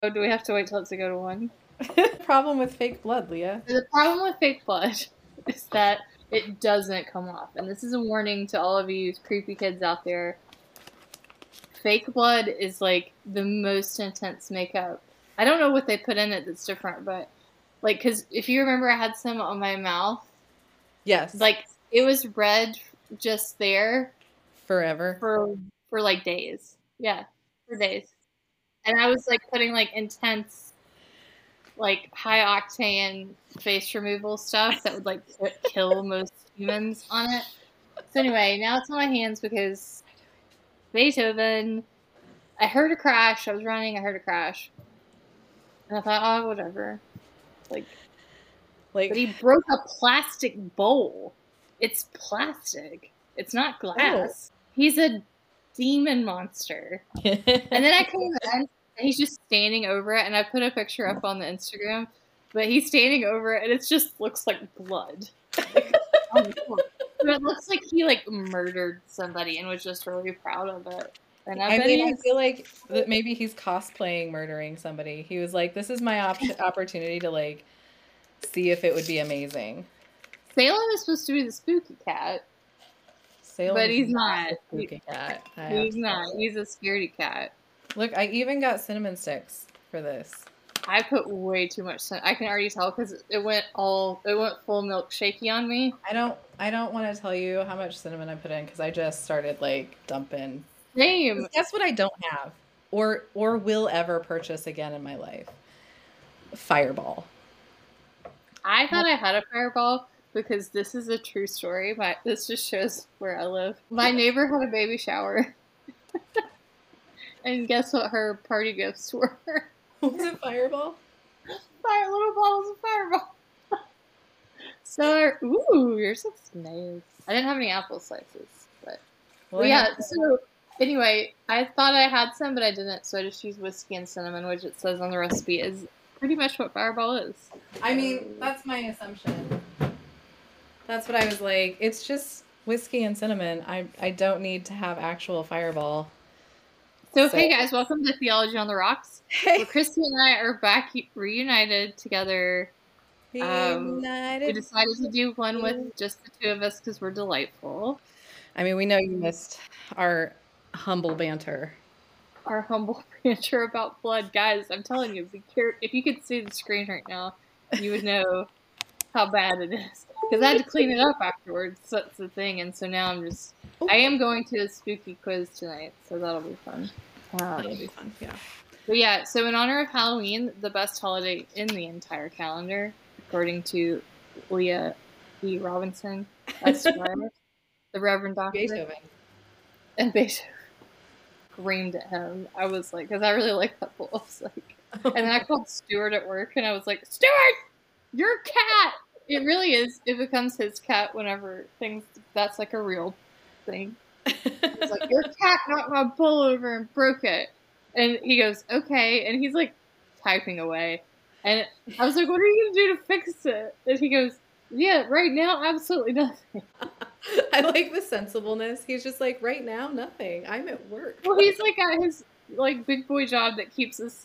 Oh, do we have to wait till it's to go to 1? Problem with fake blood, Leah. The problem with fake blood is that it doesn't come off. And this is a warning to all of you creepy kids out there. Fake blood is like the most intense makeup. I don't know what they put in it that's different, but like, because if you remember, I had some on my mouth. Yes. Like, it was red just there Forever. for like days. Yeah, for days. And I was like putting like intense, like high octane face removal stuff that would like kill most humans on it. So anyway, now it's on my hands because Beethoven. I heard a crash. I was running. I heard a crash, and I thought, oh, whatever. Like, but he broke a plastic bowl. It's plastic. It's not glass. Oh. He's a demon monster. And then I came in, and he's just standing over it, and I put a picture up on the Instagram, but he's standing over it, and it just looks like blood. It looks like he like murdered somebody and was just really proud of it. And I feel like that maybe he's cosplaying murdering somebody. He was like, "This is my opportunity to like see if it would be amazing." Salem is supposed to be the spooky cat. But he's not. Spooky cat. He's not. He's a scaredy cat. Look, I even got cinnamon sticks for this. I put way too much cinnamon. I can already tell because it went full milk shaky on me. I don't want to tell you how much cinnamon I put in because I just started like dumping. Same. Guess what I don't have or will ever purchase again in my life? Fireball. I thought I had a Fireball because this is a true story. This just shows where I live. My neighbor had a baby shower. And guess what her party gifts were? Was it Fireball? Little bottles of Fireball. So, ooh, yours looks nice. I didn't have any apple slices, but yeah. So anyway, I thought I had some, but I didn't. So I just used whiskey and cinnamon, which it says on the recipe is pretty much what Fireball is. I mean, that's my assumption. That's what I was like. It's just whiskey and cinnamon. I don't need to have actual Fireball. So hey guys, welcome to Theology on the Rocks. Hey. Where Christy and I are back reunited together. We decided to do one with just the two of us because we're delightful. I mean, we know you missed our humble banter. Our humble banter about blood. Guys, I'm telling you, if you could see the screen right now, you would know how bad it is. Because I had to clean it up afterwards. So that's the thing. And so now I am going to a spooky quiz tonight. So that'll be fun. That'll be fun, yeah. But yeah, so in honor of Halloween, the best holiday in the entire calendar, according to Leah E. Robinson, Esquire, the Reverend Dr. Beethoven. And Beethoven screamed at him. I was like, because I really like that bowl. I was like, and then I called Stuart at work, and I was like, Stuart, your cat! It really is. It becomes his cat whenever that's like a real thing. It's like, your cat knocked my bowl over and broke it. And he goes, okay. And he's like typing away. And I was like, what are you going to do to fix it? And he goes, yeah, right now, absolutely nothing. I like the sensibleness. He's just like, right now, nothing. I'm at work. Well, he's like at his like big boy job that keeps us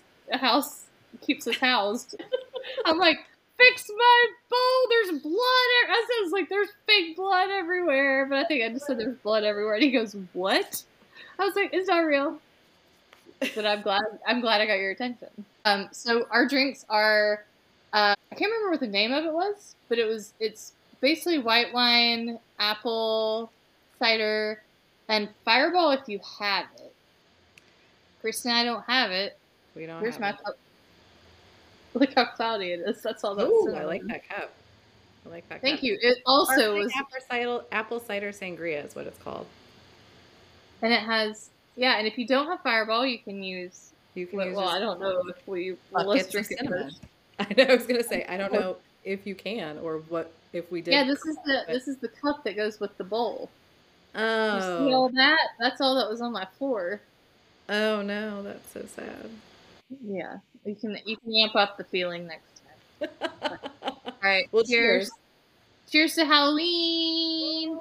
housed. I'm like, fix my bowl. There's blood. I was like, there's fake blood everywhere. But I think I just said there's blood everywhere. And he goes, what? I was like, it's not real. But I'm glad I got your attention. So our drinks are, I can't remember what the name of it was, but it's basically white wine, apple cider, and Fireball if you have it. Kristen and I don't have it. We don't Here's have my it. cup. Look how cloudy it is. That's all that's Ooh, I like that cup. Thank you. It also was apple cider sangria is what it's called. And it has, yeah, and if you don't have Fireball, you can use I don't know if let's drink it first. I know, I was going to say, I don't know if you can or what if we did. Yeah, this is the cup that goes with the bowl. Oh. You see all that? That's all that was on my floor. Oh no, that's so sad. Yeah. You can amp up the feeling next time. All right. Well, cheers. Cheers to Halloween.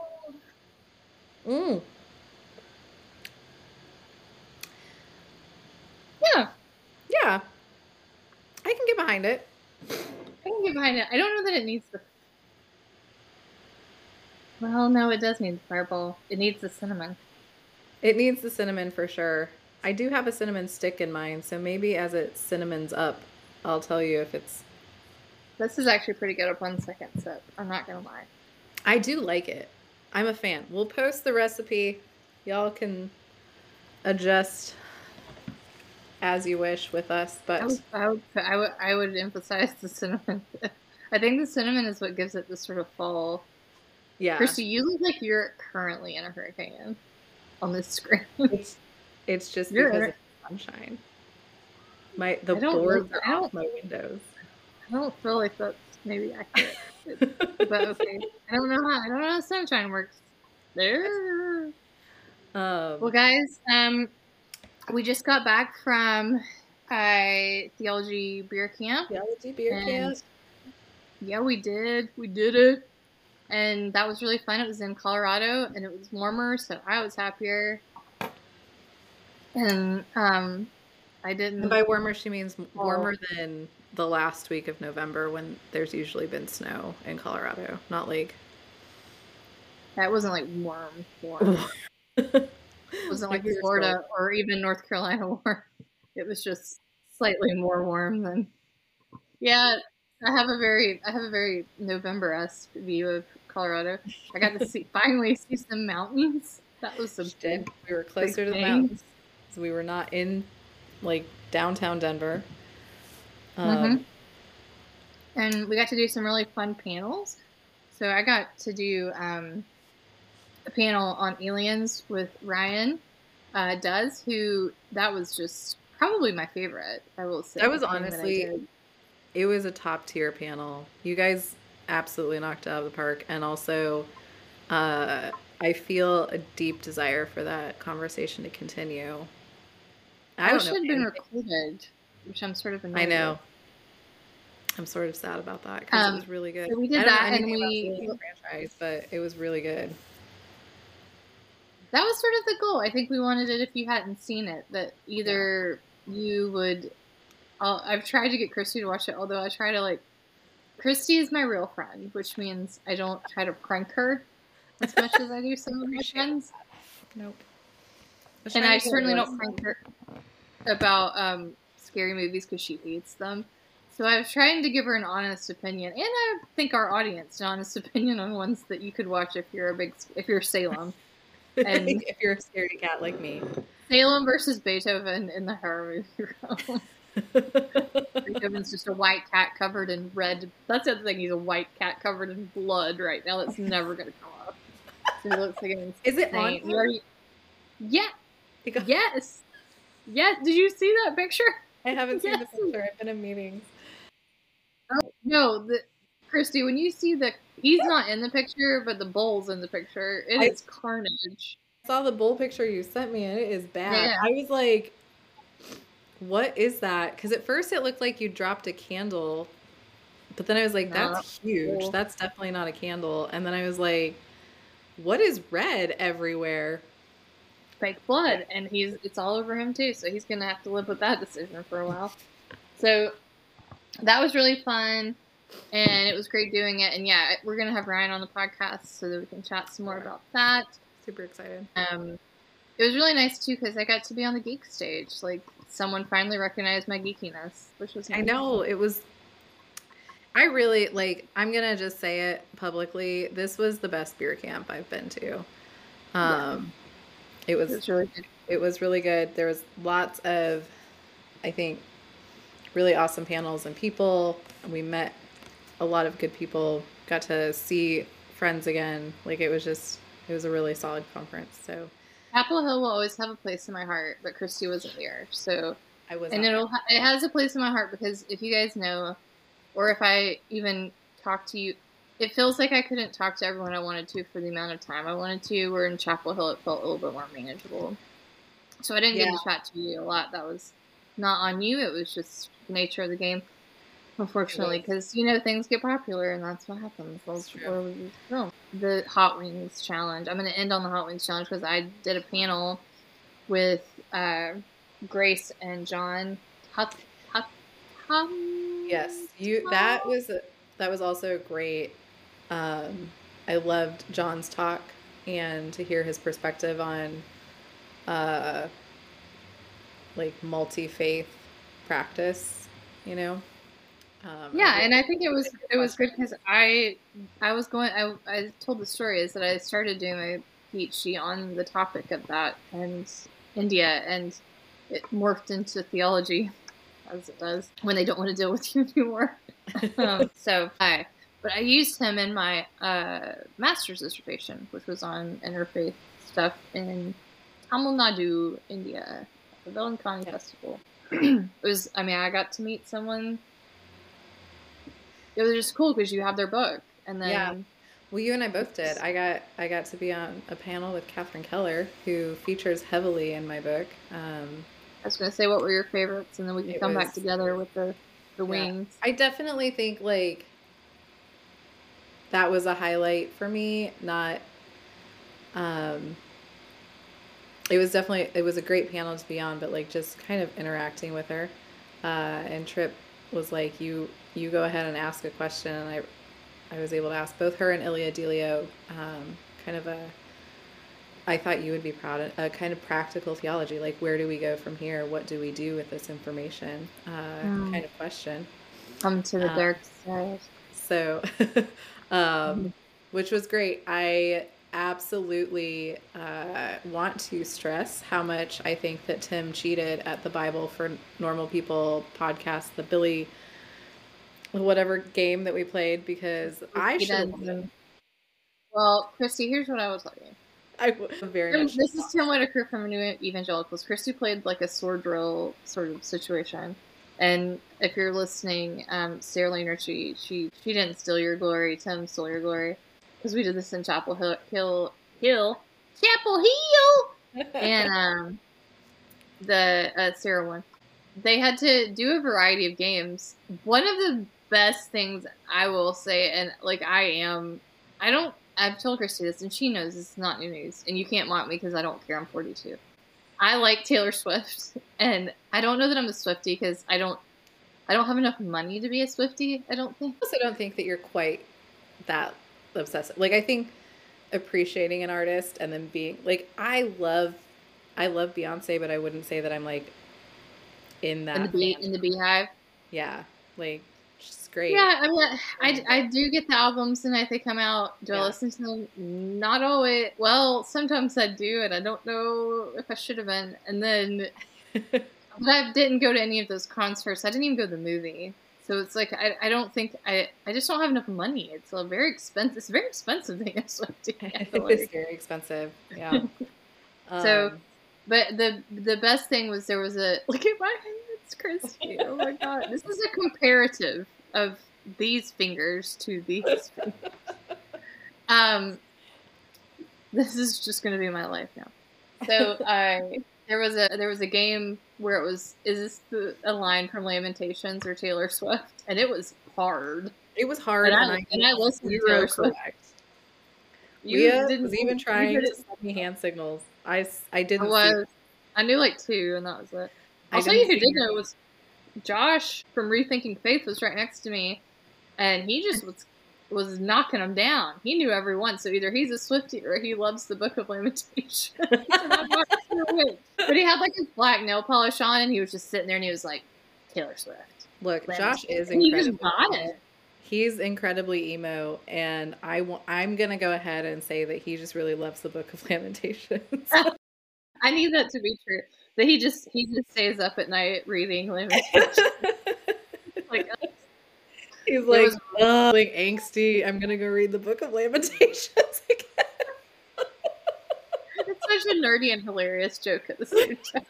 Mm. Yeah. Yeah. I can get behind it. I can get behind it. I don't know that it needs the. Well, no, it does need the fireball. It needs the cinnamon. It needs the cinnamon for sure. I do have a cinnamon stick in mine, so maybe as it cinnamons up, I'll tell you if it's. This is actually pretty good upon second sip. I'm not gonna lie. I do like it. I'm a fan. We'll post the recipe. Y'all can adjust as you wish with us, but I would emphasize the cinnamon. I think the cinnamon is what gives it this sort of fall. yeah. Christy, you look like you're currently in a hurricane on this screen. It's just You're because of the sunshine. The boards are off my windows. I don't feel like that's maybe accurate, but okay. I don't know how sunshine works. There. Well, guys, we just got back from Theology Beer Camp. Theology Beer Camp. Yeah, we did. We did it. And that was really fun. It was in Colorado, and it was warmer, so I was happier. And I didn't. And by warmer, she means warmer than the last week of November when there's usually been snow in Colorado, not like. That wasn't like warm. It wasn't like Florida or even North Carolina warm. It was just slightly more warm than. Yeah, I have a very November-esque view of Colorado. I got to finally see some mountains. That was some. We were closer to the mountains, so we were not in like downtown Denver. And we got to do some really fun panels. So I got to do a panel on aliens with Ryan Does, who that was just probably my favorite, I will say. That was honestly, it was a top tier panel. You guys absolutely knocked it out of the park. And also, I feel a deep desire for that conversation to continue. I wish it had been recorded, which I'm sort of annoyed I know. with. I'm sort of sad about that because it was really good. So we did that, and the franchise, but it was really good. That was sort of the goal. I think we wanted it if you hadn't seen it, that either you would. I've tried to get Christy to watch it, although I try to Christy is my real friend, which means I don't try to prank her as much as I do some of my friends. Nope. And I certainly don't prank her about scary movies because she hates them. So I was trying to give her an honest opinion, and I think our audience an honest opinion on ones that you could watch if you're Salem. And if you're a scaredy cat like me. Salem versus Beethoven in the horror movie realm. Beethoven's just a white cat covered in red. That's the other thing. He's a white cat covered in blood right now. That's never going to come up. So he looks like an insane. Is it on? Yeah. Yes. Yes. Did you see that picture? I haven't seen the picture. I've been in meetings. Oh, no, Christy, when you see he's not in the picture, but the bull's in the picture. It is carnage. I saw the bull picture you sent me, and it is bad. Yeah. I was like, what is that? Because at first it looked like you dropped a candle, but then I was like, that's huge. Cool. That's definitely not a candle. And then I was like, what is red everywhere? Fake blood, and it's all over him too, so he's gonna have to live with that decision for a while. So that was really fun, and it was great doing it. And yeah, we're gonna have Ryan on the podcast so that we can chat some more about that. Super excited. It was really nice too because I got to be on the geek stage. Someone finally recognized my geekiness, which was nice. I know, it was. I really I'm gonna just say it publicly. This was the best beer camp I've been to. It was really good. It was really good. There was lots of, I think, really awesome panels and people. We met a lot of good people. Got to see friends again. It was a really solid conference. So Chapel Hill will always have a place in my heart, but Christy wasn't there. So I was, and it has a place in my heart because if you guys know, or if I even talk to you. It feels like I couldn't talk to everyone I wanted to for the amount of time I wanted to. Where in Chapel Hill, it felt a little bit more manageable. So I didn't get to chat to you a lot. That was not on you. It was just the nature of the game, unfortunately, because things get popular and that's what happens. That's where we film. The Hot Wings Challenge. I'm going to end on the Hot Wings Challenge because I did a panel with Grace and John Yes, that was also great. I loved John's talk and to hear his perspective on uh, like multi-faith practice, you know. I Yeah, really and I think it was like your it was question. good because I was going I told the story is that I started doing my PhD on the topic of that and India, and it morphed into theology as it does when they don't want to deal with you anymore. But I used him in my master's dissertation, which was on interfaith stuff in Tamil Nadu, India, at the Velankani Festival. It was, I mean, I got to meet someone. It was just cool because you have their book, and Yeah. then Well, you and I both did. I got to be on a panel with Catherine Keller, who features heavily in my book. I was going to say, what were your favorites, and then we can It come back was, together with the yeah. wings. I definitely think like that was a highlight for me. Not, um, it was a great panel to be on, but like just kind of interacting with her. And Trip was like, you go ahead and ask a question, and I was able to ask both her and Ilya Delio, kind of I thought you would be proud of a kind of practical theology, like where do we go from here? What do we do with this information? Kind of question. Come to the Um, dark side. so, which was great. I absolutely want to stress how much I think that Tim cheated at the Bible for Normal People podcast, the Billy, whatever game that we played, because I should have won. Well, Christy, here's what I will tell you. I very much. This is Tim Whitaker from New Evangelicals. Christy played like a sword drill sort of situation. And if you're listening, Sarah Lehner, she didn't steal your glory. Tim stole your glory. Because we did this in Chapel Hill. And the Sarah one. They had to do a variety of games. One of the best things I will say, and like I've told Christy this, and she knows it's not new news, and you can't mock me because I don't care. I'm 42. I like Taylor Swift, and I don't know that I'm a Swiftie because I don't have enough money to be a Swiftie. I don't think. I also don't think that you're quite that obsessive. Like I think appreciating an artist and then being like I love Beyonce, but I wouldn't say that I'm like in that in the Beehive. Yeah, like she's great. Yeah, I mean, I do get the albums, and if they come out, do I listen to them? Not always. Well, sometimes I do, and I don't know if I should have been. And then, but I didn't go to any of those concerts. I didn't even go to the movie. So it's like I don't think I just don't have enough money. It's a very expensive. It's very expensive thing. It's very expensive. Yeah. So, but the best thing was there was a look at my hands, Christy. Oh my god, this is a comparative of these fingers to these fingers. This is just going to be my life now. So there was a game where it was, is this a line from Lamentations or Taylor Swift? And it was hard. It was hard, and I listened to Taylor Swift. Leah was even trying to send me hand signals. I didn't. I knew like two, and that was it. I'll tell you who did know was Josh from Rethinking Faith was right next to me, and he just was knocking them down. He knew every one, so either he's a Swiftie or he loves the Book of Lamentations. But he had like his black nail polish on, and he was just sitting there, and he was like, Taylor Swift. Look, Josh is incredible. He just got it. He's incredibly emo, and I'm gonna go ahead and say that he just really loves the Book of Lamentations. I need that to be true. That he just stays up at night reading Lamentations. He's like, like angsty. I'm gonna go read the Book of Lamentations again. It's such a nerdy and hilarious joke at the same time.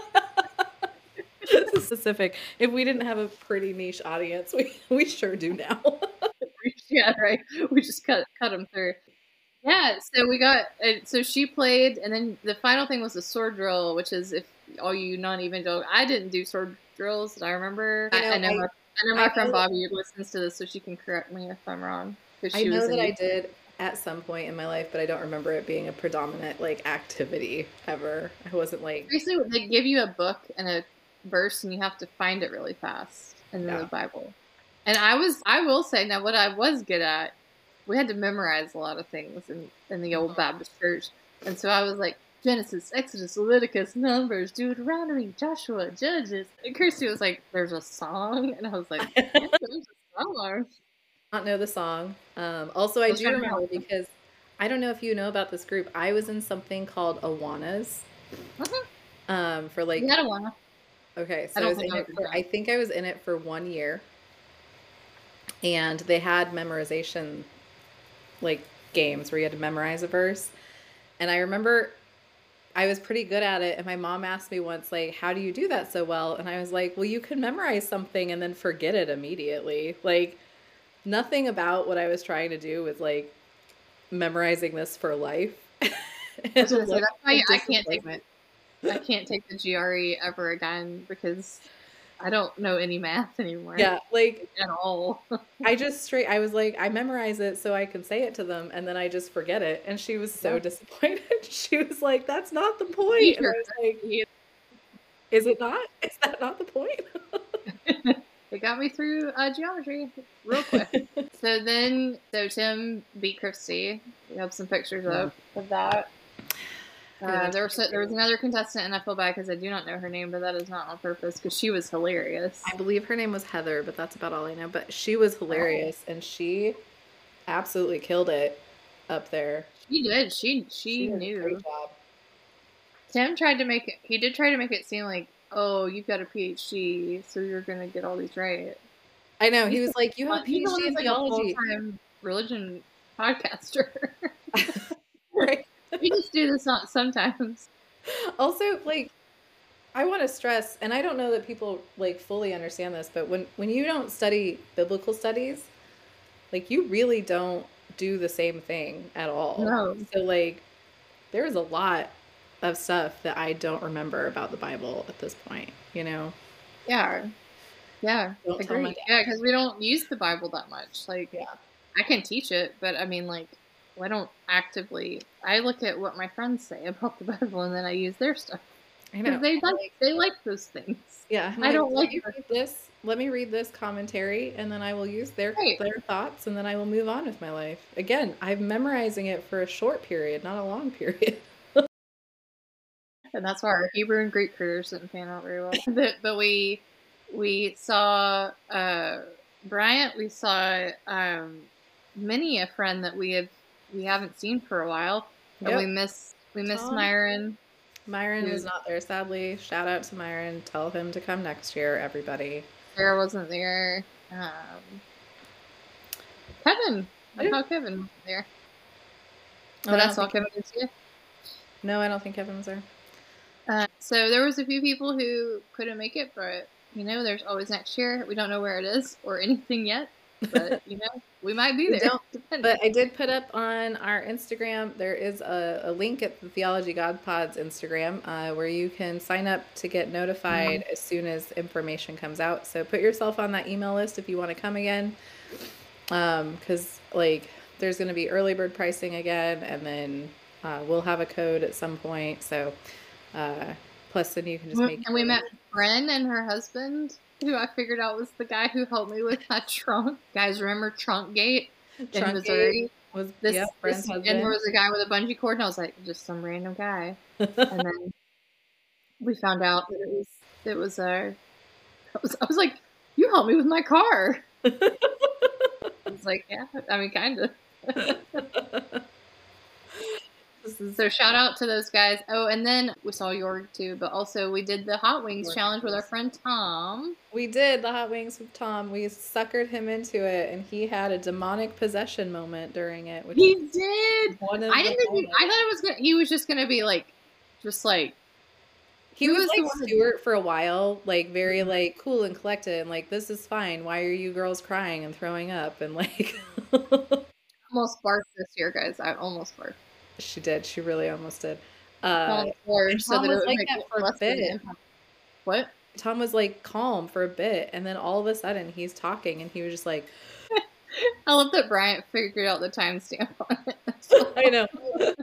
Specific. If we didn't have a pretty niche audience, we sure do now. Yeah, right. We just cut them through. Yeah, so we got so she played, and then the final thing was a sword drill, which is if all you non-evangelical. I didn't do sword drills. I remember. I know my friend Bobby listens to this, so she can correct me if I'm wrong. I know that I did at some point in my life, but I don't remember it being a predominant like activity ever. I wasn't like basically they give you a book and a verse, and you have to find it really fast. and then the Bible. And I will say now what I was good at, we had to memorize a lot of things in the old Baptist church. And so I was like, Genesis, Exodus, Leviticus, Numbers, Deuteronomy, Joshua, Judges. And Kirsty was like, there's a song? And I was like, yeah, there's a song. Not know the song. Also, I do remember because I don't know if you know about this group. I was in something called Awanas. For like. You had Awana. Okay, so I think I was in it for 1 year. And they had memorization like games where you had to memorize a verse. And I remember I was pretty good at it. And my mom asked me once, like, how do you do that so well? And I was like, well, you can memorize something and then forget it immediately. Like, nothing about what I was trying to do was like memorizing this for life. That's why I can't take the GRE ever again because I don't know any math anymore. Yeah, like at all. I was like, I memorize it so I can say it to them, and then I just forget it. And she was so disappointed. She was like, "That's not the point." And I was like, "Is it not? Is that not the point?" It got me through geometry real quick. So Tim beat Kirsty. We have some pictures up of that. There was another contestant, and I feel bad because I do not know her name, but that is not on purpose because she was hilarious. I believe her name was Heather, but that's about all I know. But she was hilarious, and she absolutely killed it up there. She did. She knew. Great job. Tim tried to make it seem like, oh, you've got a PhD, so you're gonna get all these right. I know. He was like, you have a PhD in theology. A full-time religion podcaster. Right. We just do this sometimes. Also, like, I want to stress, and I don't know that people like fully understand this, but when you don't study biblical studies, like, you really don't do the same thing at all. No. So like, there's a lot of stuff that I don't remember about the Bible at this point, you know? Yeah. Agreed. Yeah, because we don't use the Bible that much. Like, I can teach it, but I mean, like, I don't actively. I look at what my friends say about the Bible, and then I use their stuff. I know they like those things. Yeah, I don't like this. Let me read this commentary, and then I will use their thoughts, and then I will move on with my life. Again, I'm memorizing it for a short period, not a long period. And that's why our Hebrew and Greek careers didn't pan out very well. But we saw Bryant. We saw many a friend that we haven't seen for a while. And we miss Myron. Myron is not there, sadly. Shout out to Myron. Tell him to come next year, everybody. Sarah wasn't there. Kevin. I thought Kevin was there. But I saw Kevin this year. No, I don't think Kevin was there. So there was a few people who couldn't make it, but you know, there's always next year. We don't know where it is or anything yet, but you know, we might be there. But I did put up on our Instagram, there is a link at the Theology God Pod's Instagram where you can sign up to get notified as soon as information comes out. So put yourself on that email list if you want to come again, because like there's going to be early bird pricing again, and then we'll have a code at some point. So plus then you can just make. And we met Bren and her husband, who I figured out was the guy who helped me with my trunk. Guys, remember Trunk Gate in Missouri? And there was a guy with a bungee cord, and I was like, just some random guy. And then we found out that it was I was like, you helped me with my car. I was like, yeah, I mean, kind of. So shout out to those guys. Oh, and then we saw Jorg too, but also we did the Hot Wings challenge with our friend Tom. We did the Hot Wings with Tom. We suckered him into it, and he had a demonic possession moment during it. Which he did. I didn't think. I thought he was just gonna be like, just like. He was like Stuart for a while, like very like cool and collected, and like, this is fine. Why are you girls crying and throwing up and like? Almost barked this year, guys. I almost barked. She did. She really almost did. Tom was like that for a bit. What? Tom was like calm for a bit, and then all of a sudden he's talking, and he was just like. I love that Bryant figured out the timestamp on it. I know.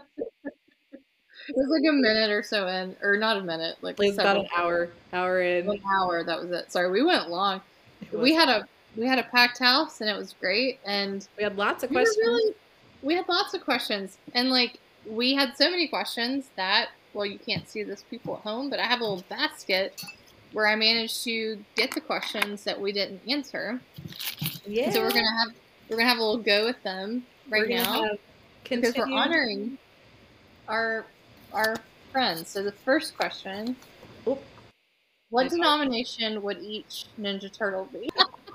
It was like a minute or so in, or not a minute, like about an hour in. 1 hour. That was it. Sorry, we went long. we had a packed house and it was great, and we had lots of questions. We had lots of questions, and like we had so many questions that, well, you can't see this, people at home, but I have a little basket where I managed to get the questions that we didn't answer. Yeah. So we're gonna have a little go with them right now because we're honoring our friends. So the first question: what denomination would each Ninja Turtle be?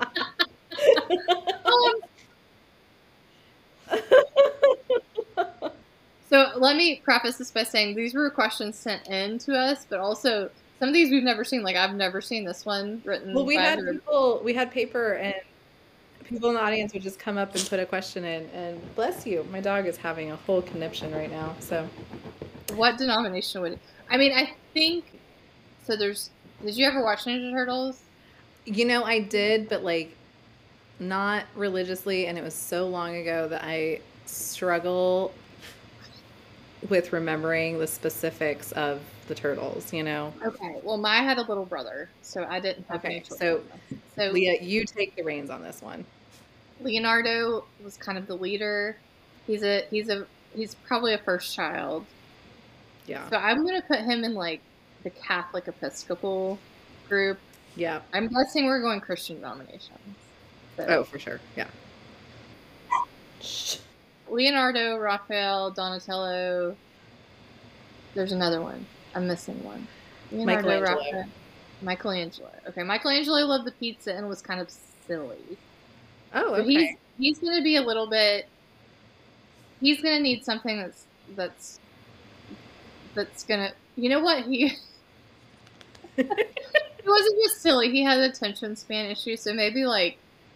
So let me preface this by saying these were questions sent in to us, but also some of these we've never seen. Like I've never seen this one written. Well, we had paper, and people in the audience would just come up and put a question in. And bless you, my dog is having a whole conniption right now. So, what denomination would? I mean, I think so. Did you ever watch Ninja Turtles? You know, I did, but like not religiously, and it was so long ago that I struggle with remembering the specifics of the turtles, you know. Okay, well, I had a little brother, so I didn't have any children. So Leah, you take the reins on this one. Leonardo was kind of the leader. He's probably a first child. Yeah. So I'm gonna put him in like the Catholic Episcopal group. Yeah. I'm guessing we're going Christian denominations. So. Oh, for sure. Yeah. Leonardo, Raphael, Donatello. There's another one. I'm missing one. Leonardo, Raphael, Michelangelo. Okay, Michelangelo loved the pizza and was kind of silly. Oh, okay. So he's going to be a little bit. He's going to need something that's going to. You know what he wasn't just silly. He had attention span issues, so maybe like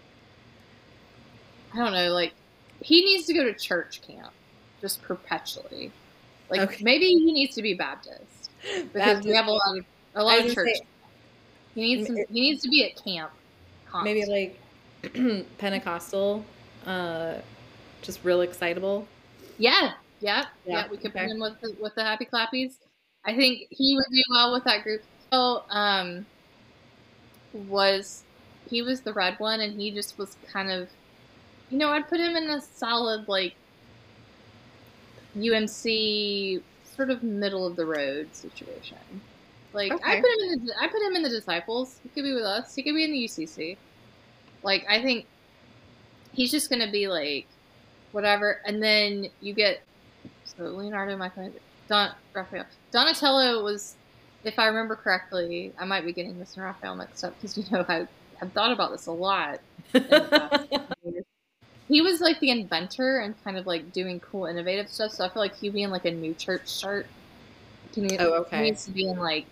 I don't know, like. He needs to go to church camp, just perpetually. Like maybe he needs to be Baptist because we have a lot of church. He needs to be at camp. Constantly. Maybe like Pentecostal, just real excitable. Yeah. We could put him with the happy clappies. I think he would do well with that group. So, he was the red one, and he just was kind of. You know, I'd put him in a solid, like, UMC, sort of middle of the road situation. Like, okay. I put him in the Disciples. He could be with us. He could be in the UCC. Like, I think he's just going to be, like, whatever. And then you get, so Leonardo, Michelangelo, Raphael. Donatello was, if I remember correctly, I might be getting this and Raphael mixed up because, you know, I've thought about this a lot in the past years. He was like the inventor and kind of like doing cool, innovative stuff. So I feel like he'd be in like a new church start. He needs to be in like,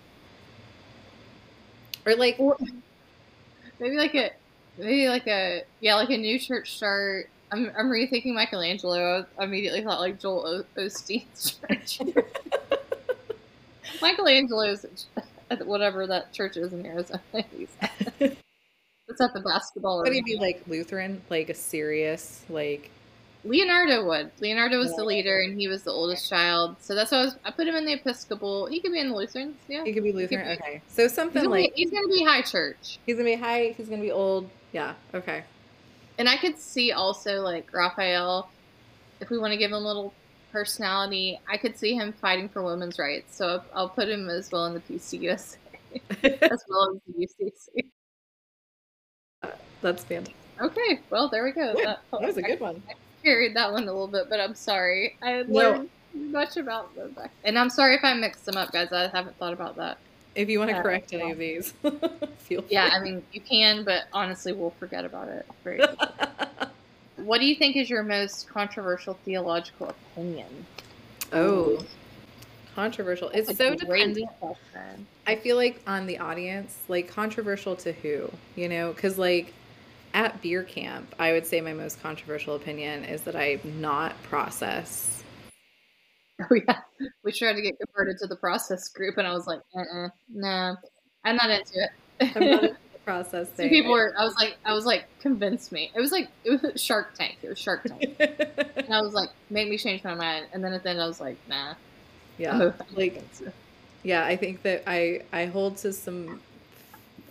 or like maybe like a new church start. I'm rethinking Michelangelo. I immediately thought like Joel Osteen's church. Michelangelo's whatever that church is in Arizona. It's at the basketball. Would he be like Lutheran, like a serious, like Leonardo would. Leonardo was the leader, and he was the oldest child. So that's why I put him in the Episcopal. He could be in the Lutherans. Yeah, he could be Lutheran. Okay, so something he's gonna be high church. He's gonna be high. He's gonna be old. Yeah. Okay. And I could see also like Raphael, if we want to give him a little personality, I could see him fighting for women's rights. So I'll put him as well in the PCUSA as well as the UCC. That's fantastic. Okay, well, there we go. That was a good one. I carried that one a little bit, but I'm sorry. I learned much about them. And I'm sorry if I mixed them up, guys. I haven't thought about that. If you want to correct any of these, feel free. Yeah, I mean, you can, but honestly, we'll forget about it. What do you think is your most controversial theological opinion? Oh, controversial. It's so dependent. I feel like on the audience, like controversial to who, you know, because like at beer camp, I would say my most controversial opinion is that I not process. Oh yeah, we tried to get converted to the process group, and I was like, no, I'm not into it. I'm not into the process thing. People were. I was like, convince me. It was Shark Tank. It was Shark Tank, and I was like, make me change my mind. And then at the end, I was like, nah. Yeah, like, yeah, I think that I hold to some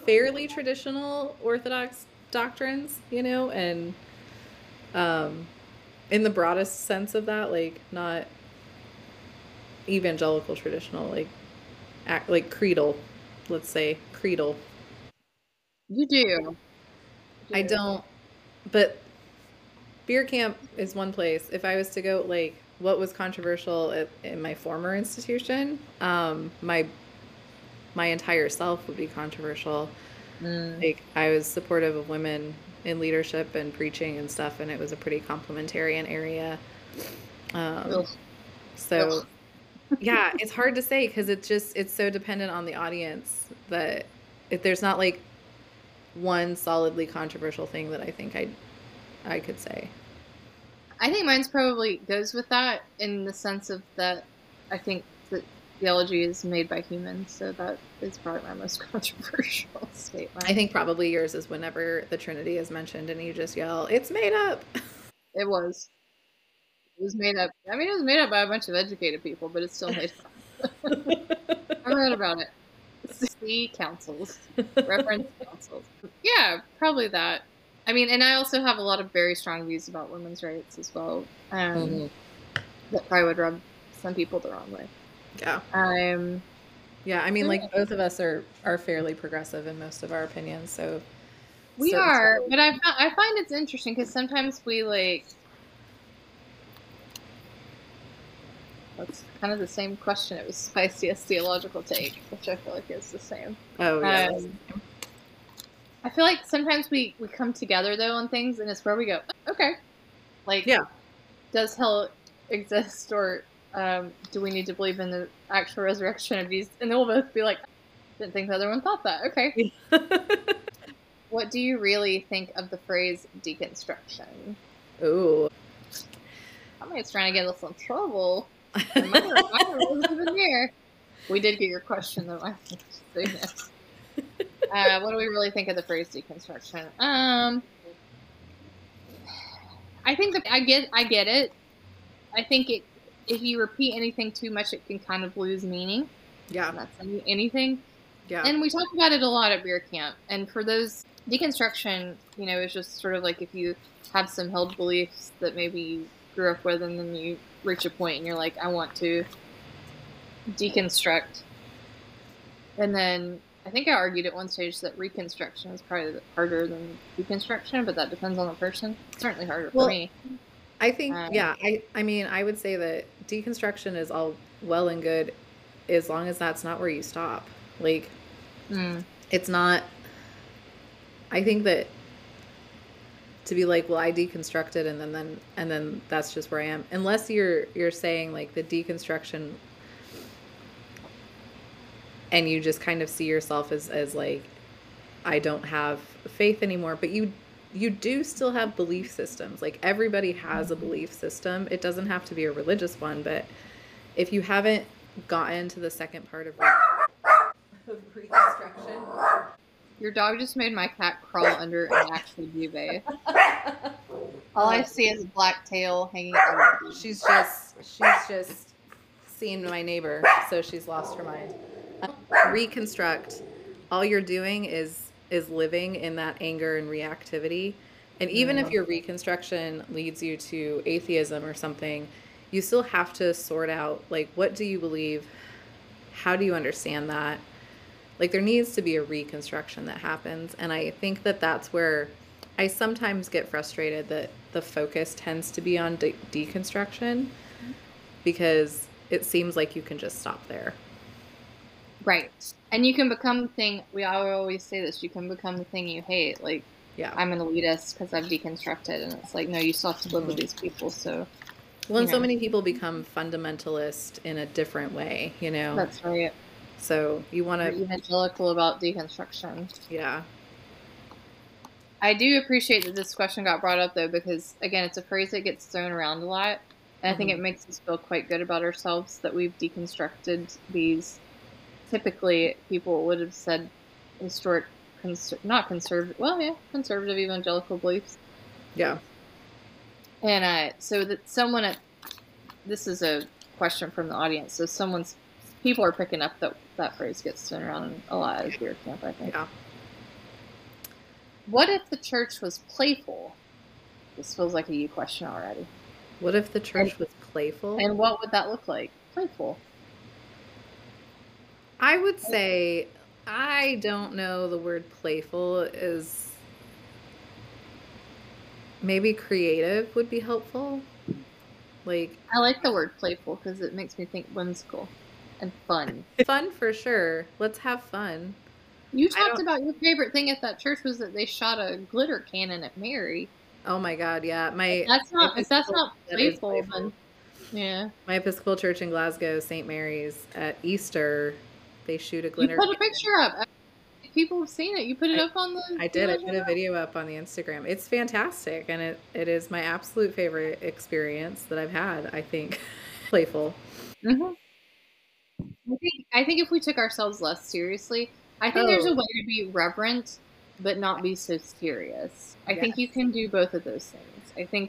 fairly traditional Orthodox doctrines, you know, and in the broadest sense of that, like not evangelical traditional, like like creedal, let's say creedal. You do. I You do. don't, but beer camp is one place. If I was to go, like, what was controversial in my former institution, my entire self would be controversial. Mm. Like, I was supportive of women in leadership and preaching and stuff, and it was a pretty complementarian area. Um, Ugh. so Ugh. yeah, it's hard to say because it's so dependent on the audience that if there's not like one solidly controversial thing that I think I could say. I think mine's probably goes with that in the sense of that I think that theology is made by humans, so that is probably my most controversial statement. I think probably yours is whenever the Trinity is mentioned and you just yell, "It's made up." It was. It was made up. I mean, it was made up by a bunch of educated people, but it's still made up. I read about it. See councils, reference councils. Yeah, probably that. I mean, and I also have a lot of very strong views about women's rights as well. Mhm. That probably would rub some people the wrong way. Yeah. Yeah, I mean, So like both of us are fairly progressive in most of our opinions, so we certain are, stuff. but I find it's interesting because sometimes we like. That's kind of the same question. It was spiciest theological take, which I feel like is the same. Oh yeah. I feel like sometimes we come together though on things, and it's where we go, okay, like Yeah. does hell exist, or do we need to believe in the actual resurrection of these? And then we'll both be like, didn't think the other one thought that. Okay. What do you really think of the phrase deconstruction? Ooh. Somebody's trying to get us in trouble. Even here. We did get your question though. I think. So, yes. What do we really think of the phrase deconstruction? I think that I get it. I think it if you repeat anything too much, it can kind of lose meaning. Yeah. And that's anything. Yeah. And we talk about it a lot at beer camp. And for those deconstruction, you know, it's just sort of like if you have some held beliefs that maybe you grew up with, and then you reach a point and you're like, I want to deconstruct. And then I think I argued at one stage that reconstruction is probably harder than deconstruction, but that depends on the person. It's certainly harder for me. I think, yeah, I mean, I would say that deconstruction is all well and good as long as that's not where you stop. Like, it's not, I think that to be like, well, I deconstructed and then that's just where I am. Unless you're saying like the deconstruction and you just kind of see yourself as like, I don't have faith anymore, but you do still have belief systems. Like everybody has a belief system. It doesn't have to be a religious one, but if you haven't gotten to the second part of reconstruction. Your dog just made my cat crawl under an actual duvet. All I see is a black tail hanging out. She's just seen my neighbor, so she's lost her mind. Reconstruct. All you're doing is living in that anger and reactivity. And even if your reconstruction leads you to atheism or something, you still have to sort out, like, what do you believe? How do you understand that? Like, there needs to be a reconstruction that happens. And I think that that's where I sometimes get frustrated that the focus tends to be on deconstruction because it seems like you can just stop there. Right. And you can become the thing, I always say this, you can become the thing you hate. Like, yeah, I'm an elitist because I've deconstructed. And it's like, no, you still have to live with these people. So, well, and so many people become fundamentalist in a different way, you know? That's right. So you want to evangelical about deconstruction. Yeah. I do appreciate that this question got brought up though, because again, it's a phrase that gets thrown around a lot. And I think it makes us feel quite good about ourselves that we've deconstructed these. Typically, people would have said historic, not conservative, well, yeah, conservative evangelical beliefs. Yeah. And so that this is a question from the audience. So people are picking up that phrase gets thrown around a lot at beer camp, I think. Yeah. What if the church was playful? This feels like a you question already. What if the church was playful? And what would that look like? Playful. I would say, I don't know, the word playful is maybe creative would be helpful. Like, I like the word playful because it makes me think whimsical and fun. fun for sure. Let's have fun. You talked about your favorite thing at that church was that they shot a glitter cannon at Mary. Oh my God, yeah. If that's not playful, then yeah. My Episcopal church in Glasgow, St. Mary's, at Easter, they shoot a glitter. You put a picture up. People have seen it. You put it up on the. I did. I put a video up on the Instagram. It's fantastic, and it is my absolute favorite experience that I've had. I think playful. Mm-hmm. I think if we took ourselves less seriously, I think there's a way to be reverent, but not be so serious. I think you can do both of those things. I think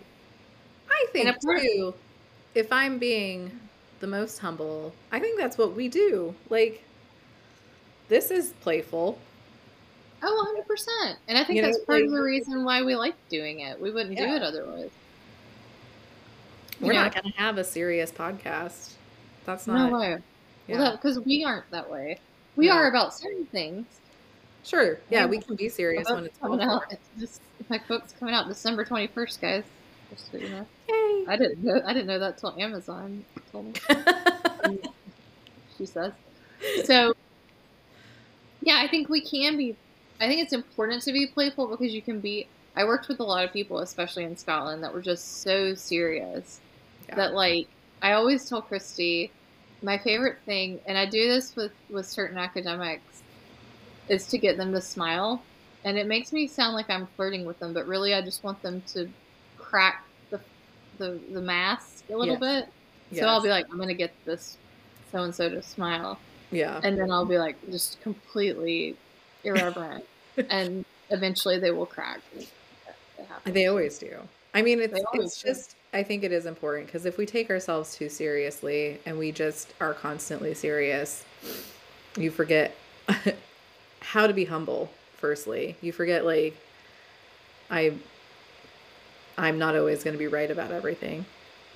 too, if I'm being the most humble, I think that's what we do. Like, this is playful. Oh, 100%. And I think that's part of the reason why we like doing it. We wouldn't do it otherwise. We're not going to have a serious podcast. That's not. No way. Yeah. Well, because we aren't that way. We are about certain things. Sure. Yeah, we can be serious when it's coming out. My book's coming out December 21st, guys. Just so you know. Yay. I didn't know that till Amazon told me. She says. So, yeah, I think we can be. I think it's important to be playful because you can be. I worked with a lot of people, especially in Scotland, that were just so serious that, like, I always tell Christy, my favorite thing, and I do this with certain academics, is to get them to smile. And it makes me sound like I'm flirting with them, but really I just want them to crack the mask a little bit. So I'll be like, I'm going to get this so-and-so to smile. Yeah. And then I'll be like, just completely irreverent. And eventually they will crack. They always do. I mean, it's just, I think it is important because if we take ourselves too seriously and we just are constantly serious, you forget how to be humble, firstly. You forget, like, I'm not always going to be right about everything.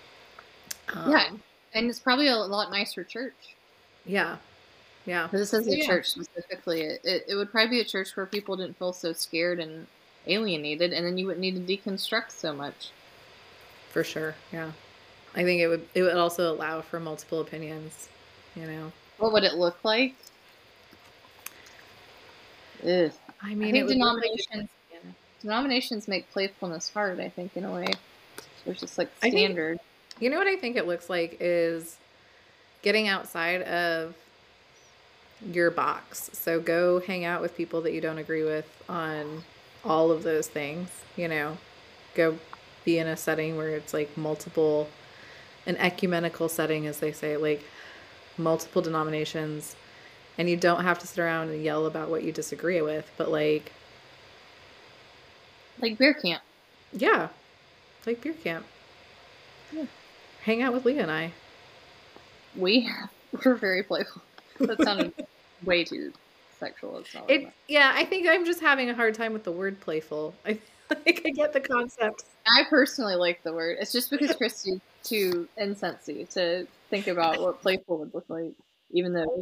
Yeah. And it's probably a lot nicer church. Yeah. Yeah. Because it says a church specifically. It would probably be a church where people didn't feel so scared and alienated, and then you wouldn't need to deconstruct so much. For sure. Yeah. I think it would also allow for multiple opinions, you know. What would it look like? Ugh. I mean, I think denominations make playfulness hard, I think, in a way. So it's just like standard. You know what I think it looks like is getting outside of your box. So go hang out with people that you don't agree with on all of those things, you know. Go be in a setting where it's like an ecumenical setting, as they say, like multiple denominations, and you don't have to sit around and yell about what you disagree with, but like beer camp. Yeah. Like beer camp. Yeah. Hang out with Leah and I. We're very playful. That sounded way too sexual. Yeah, I think I'm just having a hard time with the word playful. I get the concept. I personally like the word. It's just because Christy's too insensy to think about what playful would look like, even though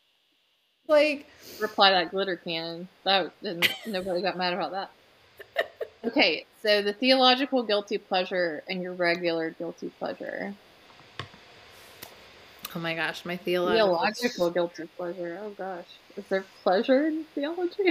reply that glitter cannon. Nobody got mad about that. Okay, so the theological guilty pleasure and your regular guilty pleasure. Oh my gosh, my theological guilty pleasure. Oh gosh. Is there pleasure in theology?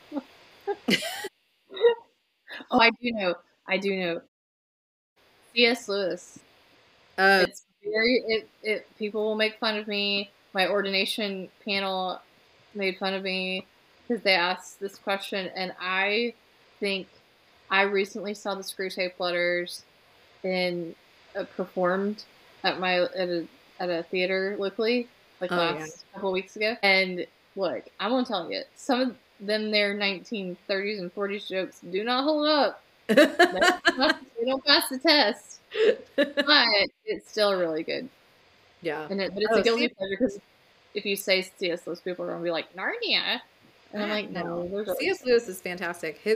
Oh, I do know. C.S. Lewis. It's people will make fun of me. My ordination panel made fun of me because they asked this question, and I think I recently saw the Screwtape Letters performed at a theater locally, last couple weeks ago. And look, I'm gonna tell you, some of them their 1930s and 40s jokes do not hold up. They don't pass the test, but it's still really good. Yeah, but it's a guilty pleasure because if you say C.S. Lewis, people are gonna be like Narnia, and I'm like, no. C.S. Lewis is fantastic.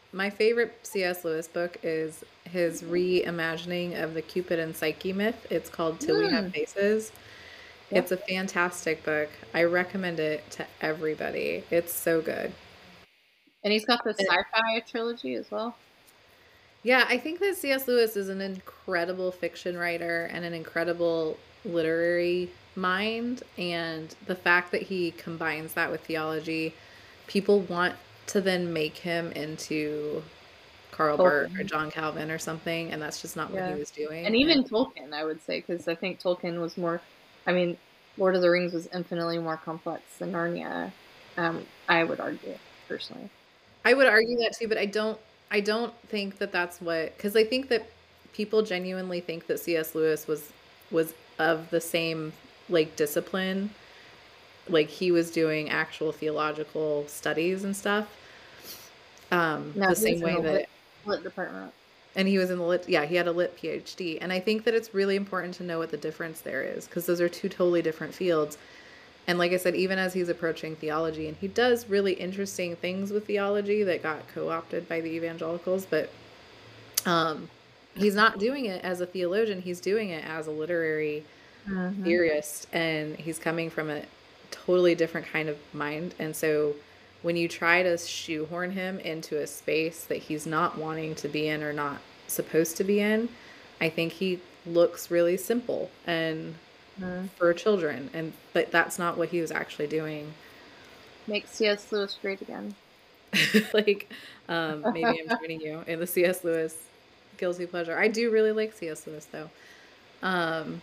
my favorite C.S. Lewis book is his reimagining of the Cupid and Psyche myth. It's called Till We Have Mm. Faces. Yep. It's a fantastic book. I recommend it to everybody. It's so good. And he's got the sci-fi trilogy as well. Yeah, I think that C.S. Lewis is an incredible fiction writer and an incredible literary mind. And the fact that he combines that with theology, people want to then make him into Karl Barth or Tolkien. John Calvin or something. And that's just not what he Yeah. was doing. And even Tolkien, I would say, because I think Tolkien was more, I mean, Lord of the Rings was infinitely more complex than Narnia. I would argue, personally. I would argue that too, but I don't think that that's what, because I think that people genuinely think that C.S. Lewis was of the same like discipline, like he was doing actual theological studies and stuff. No, The he was same in way the that, lit department. and he was in the lit, yeah, he had a lit PhD, and I think that it's really important to know what the difference there is, because those are two totally different fields. And like I said, even as he's approaching theology, and he does really interesting things with theology that got co-opted by the evangelicals, but he's not doing it as a theologian. He's doing it as a literary Mm-hmm. theorist, and he's coming from a totally different kind of mind. And so when you try to shoehorn him into a space that he's not wanting to be in or not supposed to be in, I think he looks really simple and Mm-hmm. for children, and but that's not what he was actually doing. Make C.S. Lewis great again. Like, maybe I'm joining you in the C.S. Lewis guilty pleasure. I do really like C.S. Lewis though. Um,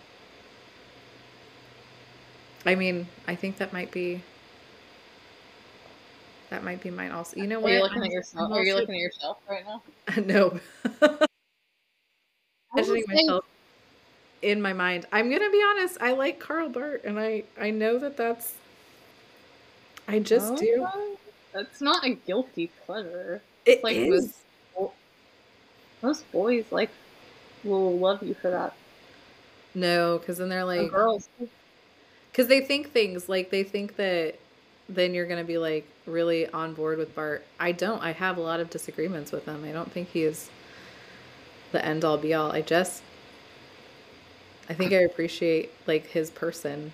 I mean, I think that might be mine also. You know Are you what? looking at yourself? Are you looking at yourself right now? No. I will Imagining say, myself in my mind. I'm gonna be honest. I like Karl Barth, and I know that that's. I just do. oh, that's not a guilty pleasure. It's It like is. most boys like will love you for that. No, because then they're And like, girls, because they think things like they think that then you're gonna be like really on board with Bart. I don't. I have a lot of disagreements with him. I don't think he is the end all be all. I think I appreciate like his person.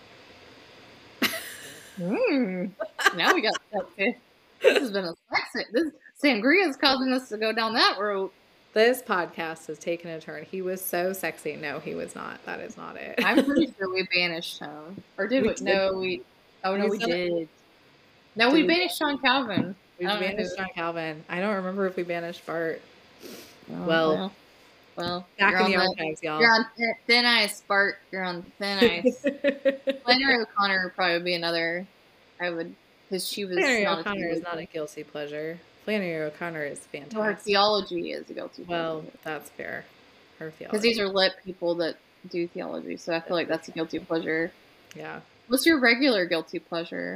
now we got sexy. This has been a sexy. This sangria is causing us to go down that road. This podcast has taken a turn. He was so sexy. No, he was not. That is not it. I'm pretty sure we banished him, or did We we? did. No, we. Oh no, we Said it. did. No, Did we we? banished Sean Calvin. We I don't know who. banished John Calvin. I don't remember if we banished Bart. Oh, Well, well, back you're in on the the. archives, y'all. You're on thin ice, Bart. You're on thin ice. Flannery O'Connor would probably be another. I would, because she was Flannery not a O'Connor is theologian. not a guilty pleasure. Flannery O'Connor is Well, her fantastic. theology is a guilty Well, pleasure. that's fair. Her Because theology. these are lit people that do theology, so I feel like that's a guilty pleasure. Yeah. What's your regular guilty pleasure?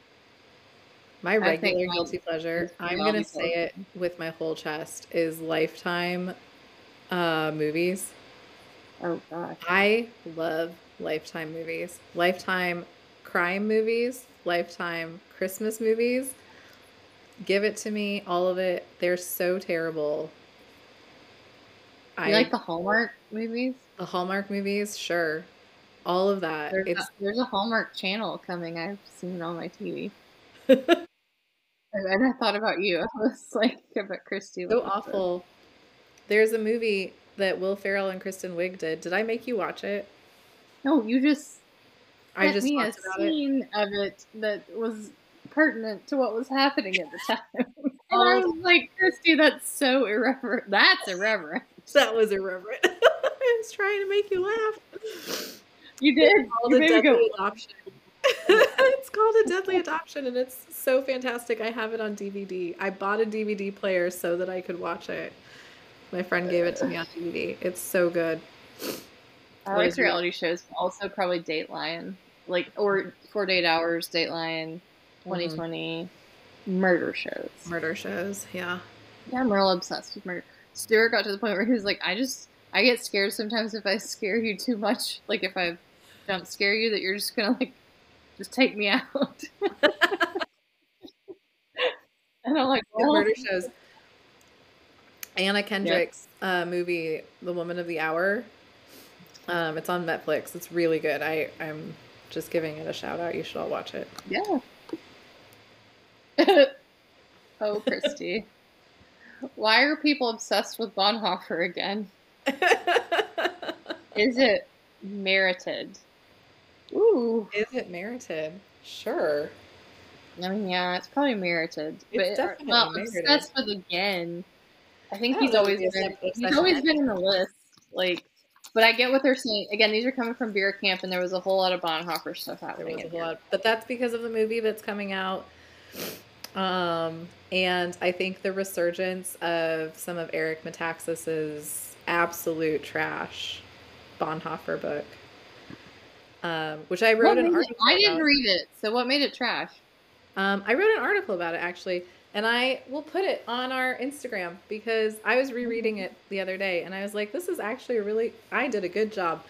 My I think regular mine guilty pleasure, is I'm reality gonna say it television. with my whole chest, is Lifetime movies. Oh gosh. I love Lifetime movies. Lifetime crime movies, Lifetime Christmas movies. Give it to me, all of it. They're so terrible. You like the Hallmark movies? The Hallmark movies, sure. All of that. There's a Hallmark channel coming. I've seen on my TV. And I thought about you. I was like, I bet Christy so would watch it. awful. There's a movie that Will Ferrell and Kristen Wiig did. Did I make you watch it? No, you just I sent just me a talked about it. scene of it that was pertinent to what was happening at the time. And I was like, Christy, that's so irreverent. That's irreverent. That was irreverent. I was trying to make you laugh. You did. It's called A Deadly Adoption. It's called A Deadly Adoption, and it's so fantastic. I have it on DVD. I bought a DVD player so that I could watch it. My friend gave it to me on DVD. It's so good. I like reality shows, but also probably Dateline, like, or 48 Hours, Dateline, 2020, murder shows. Murder shows, yeah. Yeah, I'm real obsessed with murder. Stuart got to the point where he was like, I get scared sometimes if I scare you too much. Like, if I jump scare you, that you're just gonna, like, just take me out. And I'm like, well, murder shows. Anna Kendrick's movie, The Woman of the Hour. It's on Netflix. It's really good. I'm just giving it a shout out. You should all watch it. Yeah. Oh, Christy. Why are people obsessed with Bonhoeffer again? Is it merited? Ooh. Is it merited? Sure. I mean, yeah, it's probably merited. It's But definitely merited. obsessed with again. I think I he's don't know always if been it's he's always been in the list. Like, but I get what they're saying. Again, these are coming from Beer Camp, and there was a whole lot of Bonhoeffer stuff There happening. was a whole lot, but that's because of the movie that's coming out. And I think the resurgence of some of Eric Metaxas's absolute trash Bonhoeffer book, which I wrote an article I didn't about. read it, so what made it trash? I wrote an article about it actually, and I will put it on our Instagram because I was rereading it the other day, and I was like, "This is actually I did a good job."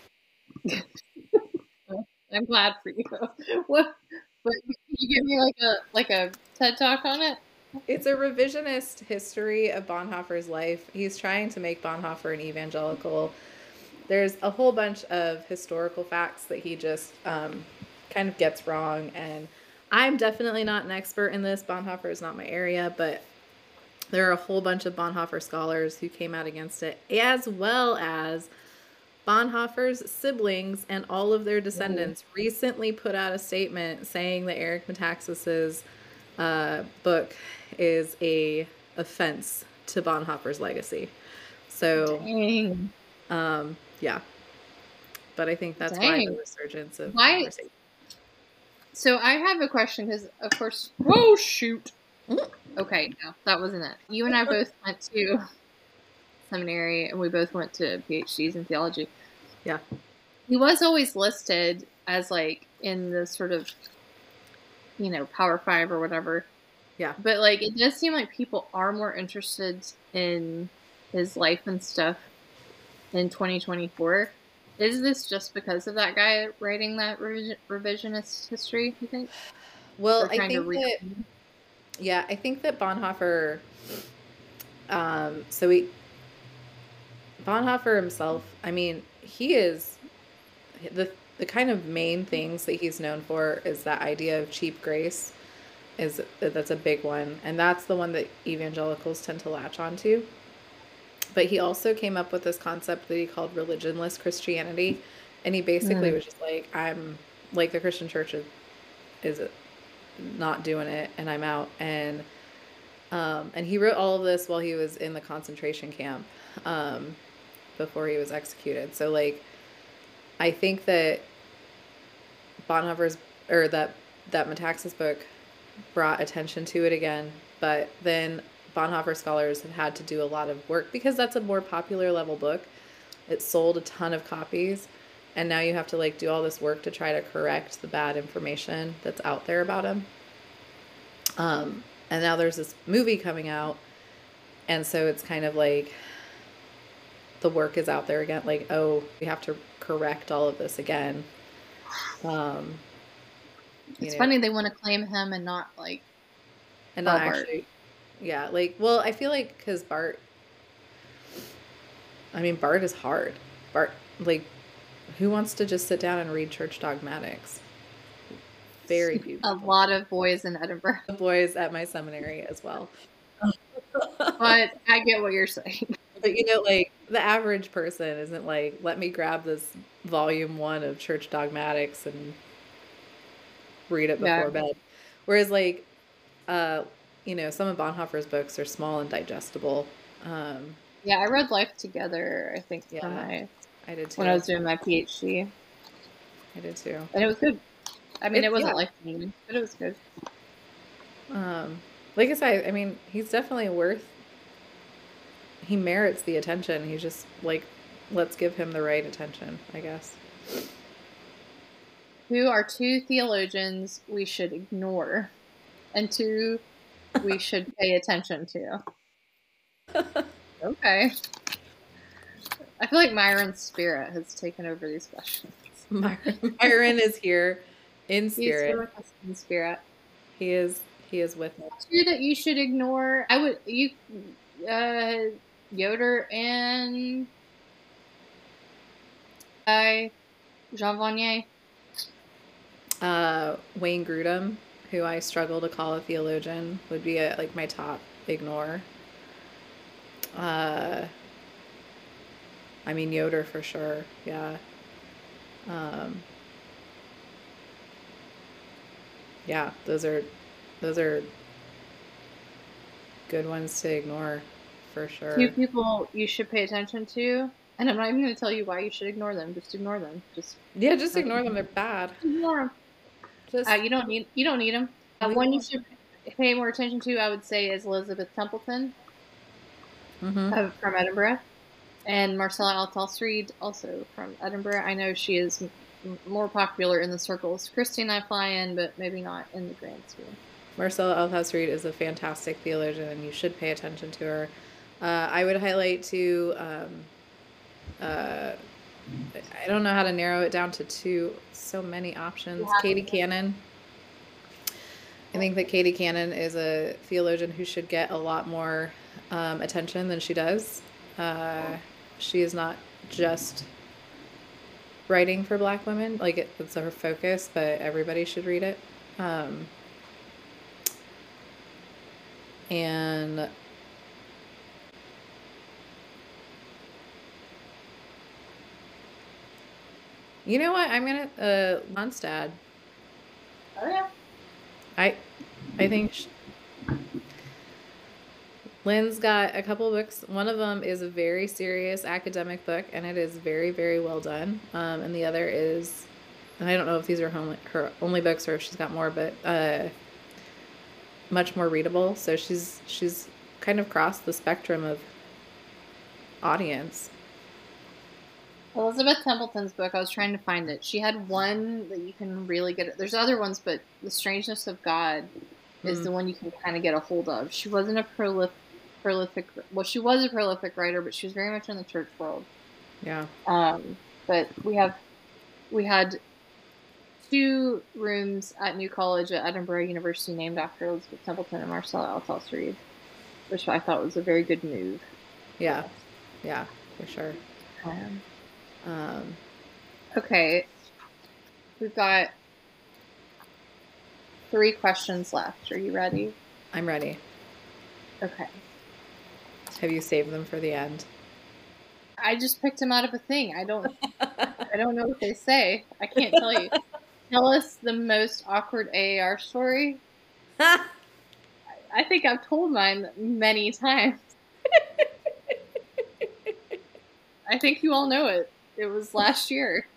I'm glad for you. What? But can you give me like a TED Talk on it? It's a revisionist history of Bonhoeffer's life. He's trying to make Bonhoeffer an evangelical. There's a whole bunch of historical facts that he just kind of gets wrong, and I'm definitely not an expert in this. Bonhoeffer is not my area, but there are a whole bunch of Bonhoeffer scholars who came out against it, as well as Bonhoeffer's siblings and all of their descendants recently put out a statement saying that Eric Metaxas's book is a offense to Bonhoeffer's legacy. So, yeah. But I think that's why the resurgence of conversation. So I have a question because, of course, whoa, shoot. Okay, no, that wasn't it. You and I both went to seminary, and we both went to PhDs in theology. Yeah. He was always listed as like in the sort of, Power 5 or whatever. Yeah. But like, it does seem like people are more interested in his life and stuff in 2024. Is this just because of that guy writing that revisionist history, you think? Well, I think that Bonhoeffer, Bonhoeffer himself, I mean, he is, the kind of main things that he's known for is that idea of cheap grace. That's a big one, and that's the one that evangelicals tend to latch onto. But he also came up with this concept that he called religionless Christianity, and he basically was just like, I'm like, the Christian church is not doing it, and I'm out. And he wrote all of this while he was in the concentration camp before he was executed. So like, I think that Bonhoeffer's, or that Metaxas book brought attention to it again, but then Bonhoeffer scholars have had to do a lot of work because that's a more popular level book. It sold a ton of copies, and now you have to like do all this work to try to correct the bad information that's out there about him. And now there's this movie coming out, and so it's kind of like the work is out there again, like, oh, we have to correct all of this again. It's funny they want to claim him and not like, and not actually, yeah, like, well, I feel like because Bart is hard. Bart, like, who wants to just sit down and read church dogmatics? Very few people. A lot of boys in Edinburgh. Boys at my seminary as well. But I get what you're saying. But like, the average person isn't like, let me grab this volume 1 of church dogmatics and read it before bed. Whereas like, some of Bonhoeffer's books are small and digestible. Yeah, I read Life Together, I think, I did too. When I was doing my PhD. I did too. And it was good. I mean, it wasn't life-changing, but it was good. Like I said, I mean, he's definitely he merits the attention. He's just like, let's give him the right attention, I guess. Who are 2 theologians we should ignore and 2 we should pay attention to? Okay. I feel like Myron's spirit has taken over these questions. Myron is here in spirit. He's here with us in spirit. He is with us. 2 that you should ignore. Yoder and Jean Vanier. Wayne Grudem, who I struggle to call a theologian, would be like my top ignore. I mean Yoder for sure, yeah. Yeah, those are good ones to ignore for sure. Two people you should pay attention to, and I'm not even going to tell you why you should ignore them. Just ignore them. Just ignore them. They're bad. ignore them. Just You don't need them. One you should pay more attention to, I would say, is Elizabeth Templeton from Edinburgh, and Marcella Althalsreed, also from Edinburgh. I know she is more popular in the circles Christine and I fly in, but maybe not in the grand scheme. Marcella Althalsreed is a fantastic theologian, and you should pay attention to her. I would highlight to, I don't know how to narrow it down to two. So many options. Katie Cannon. I think that Katie Cannon is a theologian who should get a lot more attention than she does. She is not just writing for Black women. Like, it's her focus, but everybody should read it. And you know what? I'm gonna Mondstadt. Oh yeah. I think Lynn's got a couple books. One of them is a very serious academic book, and it is very, very well done. And the other is, and I don't know if these are her only books or if she's got more, but much more readable. So she's kind of crossed the spectrum of audience. Elizabeth Templeton's book, I was trying to find it. She had one that you can really get. There's other ones, but The Strangeness of God is the one you can kind of get a hold of. She wasn't a prolific. Well, she was a prolific writer, but she was very much in the church world. Yeah. But we had 2 rooms at New College at Edinburgh University named after Elizabeth Templeton and Marcella Althalsreed, which I thought was a very good move. Yeah, for sure. Okay, we've got 3 questions left. Are you ready? I'm ready. Okay. Have you saved them for the end? I just picked them out of a thing. I don't know what they say. I can't tell you. Tell us the most awkward AAR story. I think I've told mine many times. I think you all know it. It was last year.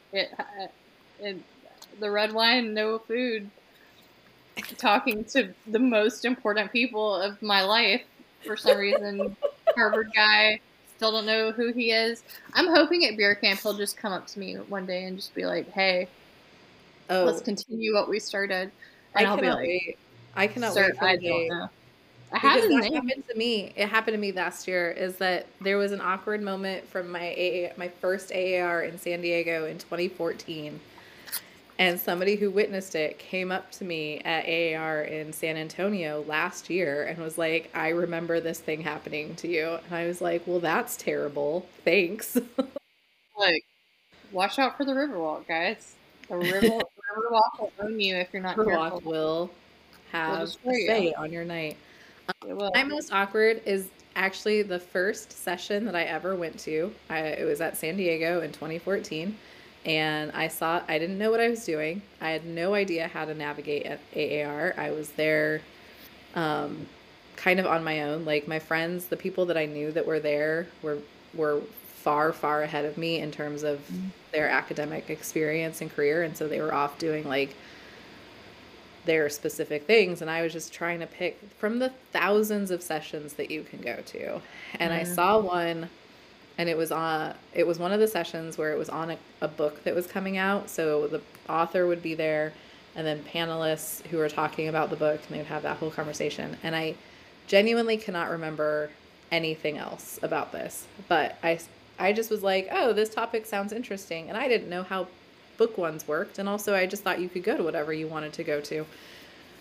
The red wine, no food. Talking to the most important people of my life for some reason. Harvard guy. Still don't know who he is. I'm hoping at beer camp he'll just come up to me one day and just be like, "Hey, let's continue what we started." And I'll be like, wait. I cannot wait for the day. Because that happened to me. It happened to me last year. Is that there was an awkward moment from my first AAR in San Diego in 2014, and somebody who witnessed it came up to me at AAR in San Antonio last year and was like, "I remember this thing happening to you," and I was like, "Well, that's terrible. Thanks." Like, watch out for the Riverwalk, guys. The Riverwalk will own you if you're not careful. Riverwalk will have a say on your night. My most awkward is actually the first session that I ever went to. It was at San Diego in 2014, and I didn't know what I was doing. I had no idea how to navigate at AAR. I was there kind of on my own. Like, my friends, the people that I knew that were there were far, far ahead of me in terms of their academic experience and career, and so they were off doing like their specific things, and I was just trying to pick from the thousands of sessions that you can go to. And I saw one, and it was one of the sessions where it was on a book that was coming out, so the author would be there and then panelists who were talking about the book, and they would have that whole conversation. And I genuinely cannot remember anything else about this, but I just was like, oh, this topic sounds interesting, and I didn't know how book ones worked, and also I just thought you could go to whatever you wanted to go to.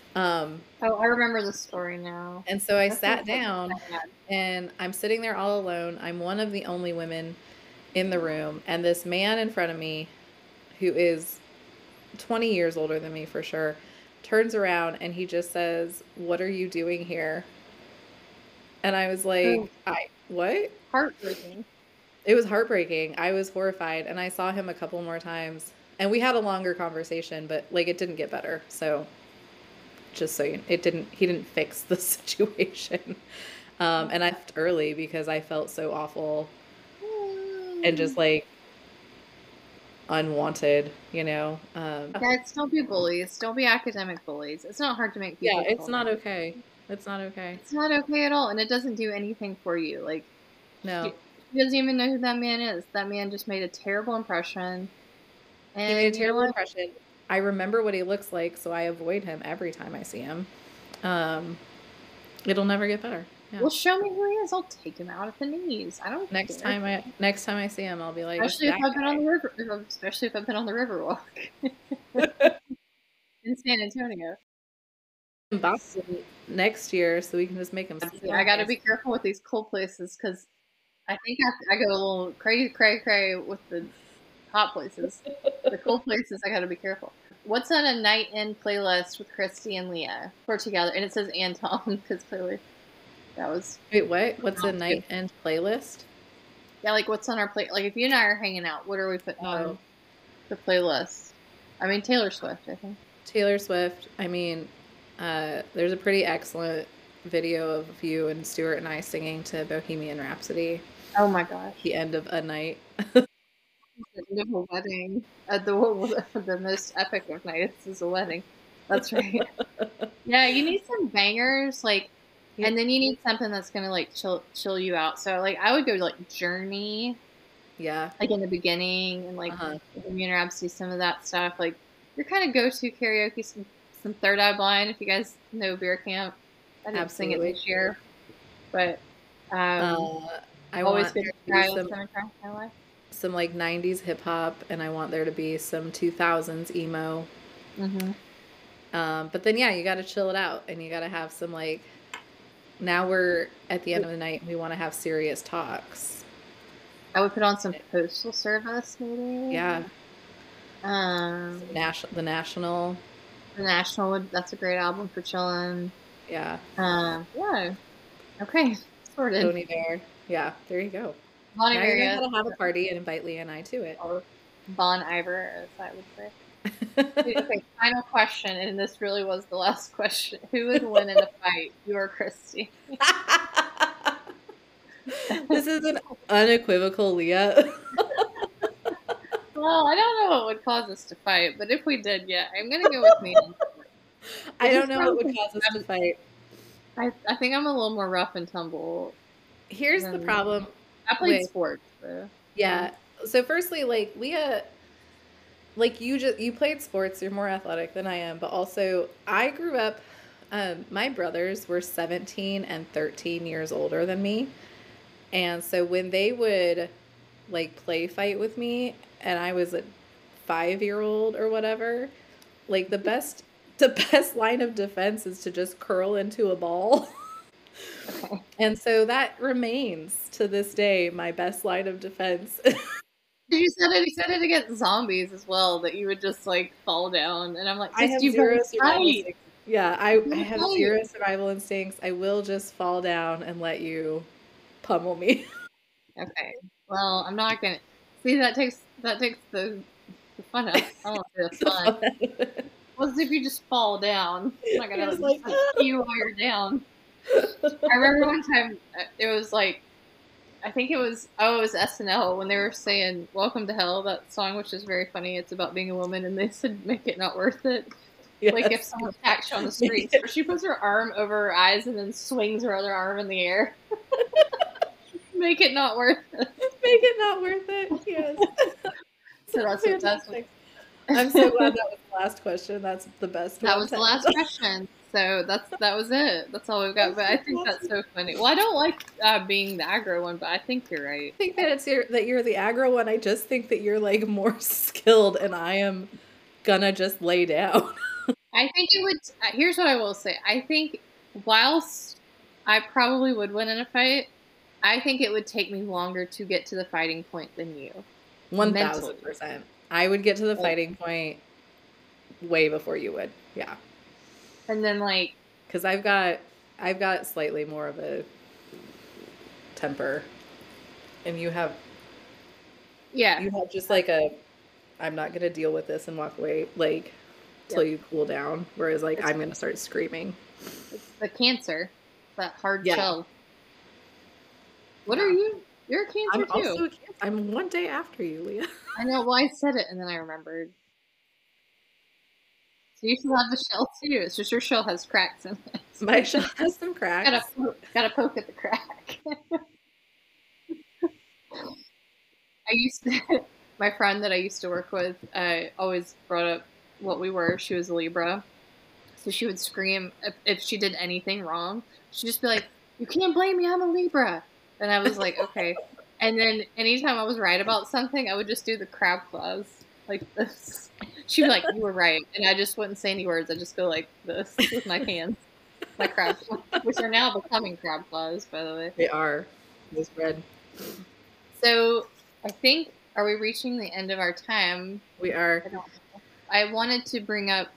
Oh, I remember the story now. And so I That's sat so down sad. and I'm sitting there all alone. I'm one of the only women in the room. And this man in front of me, who is 20 years older than me for sure, turns around and he just says, "What are you doing here?" And I was like, Oh, what? heartbreaking. It was heartbreaking. I was horrified. And I saw him a couple more times. And we had a longer conversation, but like it didn't get better. So just so you, he didn't fix the situation. And I left early because I felt so awful and just like unwanted, you know? Guys, don't be bullies. Don't be academic bullies. It's not hard to make Yeah, people it's feel not nice. okay. It's not okay. It's not okay at all, and it doesn't do anything for you. Like, No. she doesn't even know who that man is. That man just made a terrible impression, He made a and you're terrible like, impression. I remember what he looks like, so I avoid him every time I see him. It'll never get better. Yeah. well, show me who he is. I'll take him out at the knees. I don't Next care. time I see him, I'll be like, "It's Especially if that I've been on guy." the river. Especially if I've been on the Riverwalk in San Antonio. In Boston next year, so we can just make him. I got to be careful with these cold places because I think I go a little cray with the hot places. The cold places, I got to be careful. What's on a night in playlist with Christy and Leah? We're together, and it says Anton because clearly that was. Wait, what? What's a night end playlist? Yeah, like what's on our play? Like if you and I are hanging out, what are we putting on Oh, the playlist? I mean Taylor Swift, I think. Taylor Swift. I mean, there's a pretty excellent video of you and Stuart and I singing to Bohemian Rhapsody. Oh my gosh. The end of a night. The end of a wedding. The most epic of nights is a wedding. That's right. Yeah, you need some bangers, like, and then you need something that's gonna like chill you out. So like, I would go like Journey, Yeah. like in the beginning, and like Bohemian Rhapsody, some of that stuff. Like your kind of go-to karaoke, some Third Eye Blind if you guys know Beer Camp. I didn't sing it this year, but I always want good there to to try be in my life. some like 90s hip hop, and I want there to be some 2000s emo. Mm-hmm. But then yeah, you got to chill it out, and you got to have some like. Now we're at the end of the night, and we want to have serious talks. I would put on some Postal Service, maybe. Yeah. The National. The National would. That's a great album for chilling. Yeah. Yeah. Okay. Sorted. Tony Bear. Yeah. There you go. Bon Now Iver, you know how to have a party and invite Leah and I to it. or Bon Iver, as I would say. Okay, final question, and this really was the last question. Who would win in a fight, you or Christy? This is an unequivocal Leah. Well, I don't know what would cause us to fight, but if we did, yeah, I'm gonna go with me. I don't know what would cause us to fight. I think I'm a little more rough and tumble. Here's the problem. I played sports. So. Yeah. So firstly, like Leah, like you played sports. You're more athletic than I am, but also I grew up. My brothers were 17 and 13 years older than me, and so when they would like play fight with me, and I was a 5-year-old or whatever, like the best line of defense is to just curl into a ball. Okay. And so that remains to this day my best line of defense. You said it against zombies as well, that you would just like fall down, and I'm like, I have zero survival instincts. Yeah, I have zero survival instincts. I will just fall down and let you pummel me. Okay. Well, I'm not gonna see that takes the fun out. I don't want to say the fun. What if you just fall down? I'm not gonna like, you while you're down. I remember one time it was like, I think it was SNL when they were saying "Welcome to Hell," that song, which is very funny. It's about being a woman, and they said, "Make it not worth it." Yes. Like if someone attacks you on the street, so she puts her arm over her eyes and then swings her other arm in the air. Make it not worth it. Make it not worth it. Yes. So that's fantastic. I'm so glad that was the last question. That's the best. That was the last question. So that was it. That's all we've got. But I think that's so funny. Well, I don't like being the aggro one, but I think you're right. I think that you're the aggro one. I just think that you're like more skilled, and I am gonna just lay down. I think it would. Here's what I will say. I think whilst I probably would win in a fight, I think it would take me longer to get to the fighting point than you. Mentally. 1000%. I would get to the Like, fighting point way before you would. Yeah. and then like, Because I've got slightly more of a temper, and yeah, you have just like a I'm not gonna deal with this and walk away like till yep. you cool down. Whereas like It's, I'm gonna start screaming. it's the cancer, that hard Yeah, shell. What are yeah. you? You're a cancer I'm too. also a Cancer. I'm one day after you, Leah. I know. Well, I said it and then I remembered. So you should have the shell too. It's just your shell has cracks in it. My shell has some gotta cracks. gotta poke at the crack. I used to, my friend that I used to work with, always brought up what we were. She was a Libra. So she would scream if she did anything wrong. She'd just be like, "You can't blame me, I'm a Libra." And I was like, okay. And then anytime I was right about something, I would just do the crab claws like this. She'd be like, "You were right." And I just wouldn't say any words. I just go like this with my hands, my crab claws, which are now becoming crab claws, by the way. They are. It's red. So I think, are we reaching the end of our time? We are. I don't know. I wanted to bring up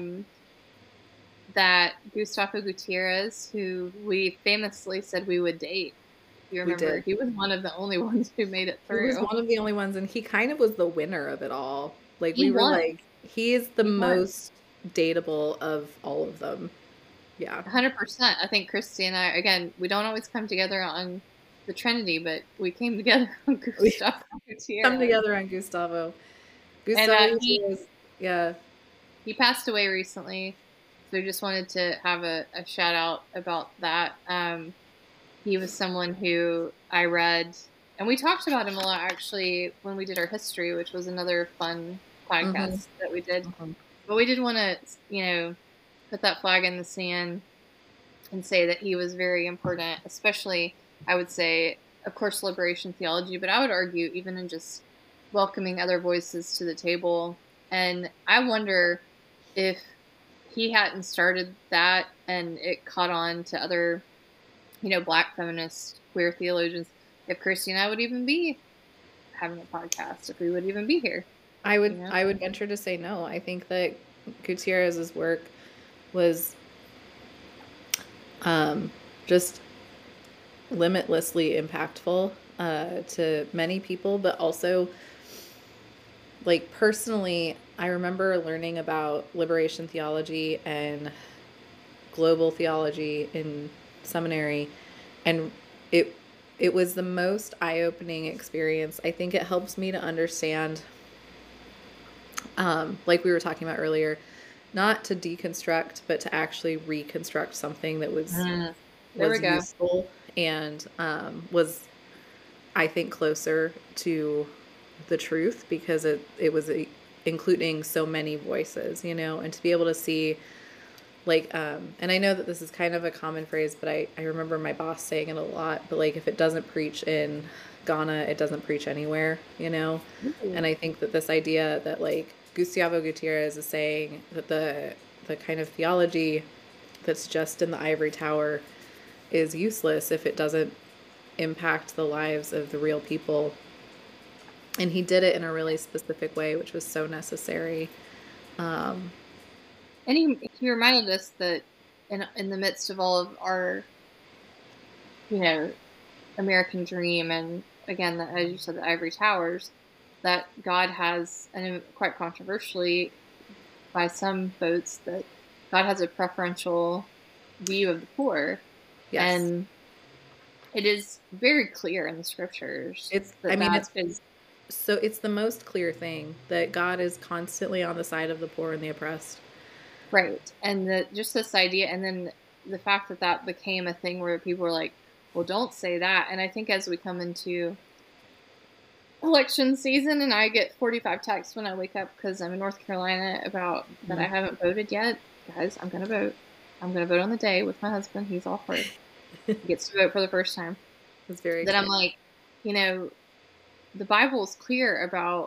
that Gustavo Gutierrez, who we famously said we would date. You remember? He was one of the only ones who made it through. He was one of the only ones, and he kind of was the winner of it all. Like He we were won. like, he is the He won. most dateable of all of them. Yeah. 100%. I think Christy and I, again, we don't always come together on the Trinity, but we came together on Gustavo Gutierrez. Come together on Gustavo. And Gutierrez, yeah. he passed away recently, so we just wanted to have a shout out about that. He was someone who I read, and we talked about him a lot actually when we did our history, which was another fun podcast that we did. But we did want to, put that flag in the sand and say that he was very important, especially, I would say, of course, liberation theology, but I would argue even in just welcoming other voices to the table. And I wonder if he hadn't started that and it caught on to other, Black feminist, queer theologians, if Christy and I would even be having a podcast, if we would even be here. I would venture to say no. I think that Gutierrez's work was just limitlessly impactful to many people, but also, like, personally, I remember learning about liberation theology and global theology in seminary, and it was the most eye-opening experience. I think it helps me to understand, like we were talking about earlier, not to deconstruct, but to actually reconstruct something that was useful and was, I think, closer to the truth, because it was including so many voices, and to be able to see, like, and I know that this is kind of a common phrase, but I remember my boss saying it a lot, but like, if it doesn't preach in Ghana, it doesn't preach anywhere, And I think that this idea that, like, Gustavo Gutierrez is saying that the kind of theology that's just in the ivory tower is useless if it doesn't impact the lives of the real people. And he did it in a really specific way, which was so necessary. And he reminded us that in the midst of all of our, American dream, and again, as you said, the ivory towers, that God has, and quite controversially by some votes, that God has a preferential view of the poor. Yes. And it is very clear in the scriptures. It's the most clear thing that God is constantly on the side of the poor and the oppressed. Right. And just this idea, and then the fact that became a thing where people were like, well, don't say that. And I think as we come into election season, and I get 45 texts when I wake up because I'm in North Carolina about that I haven't voted yet. Guys, I'm going to vote. I'm going to vote on the day with my husband. He's all for it. He gets to vote for the first time. That's very exciting. I'm like, the Bible is clear about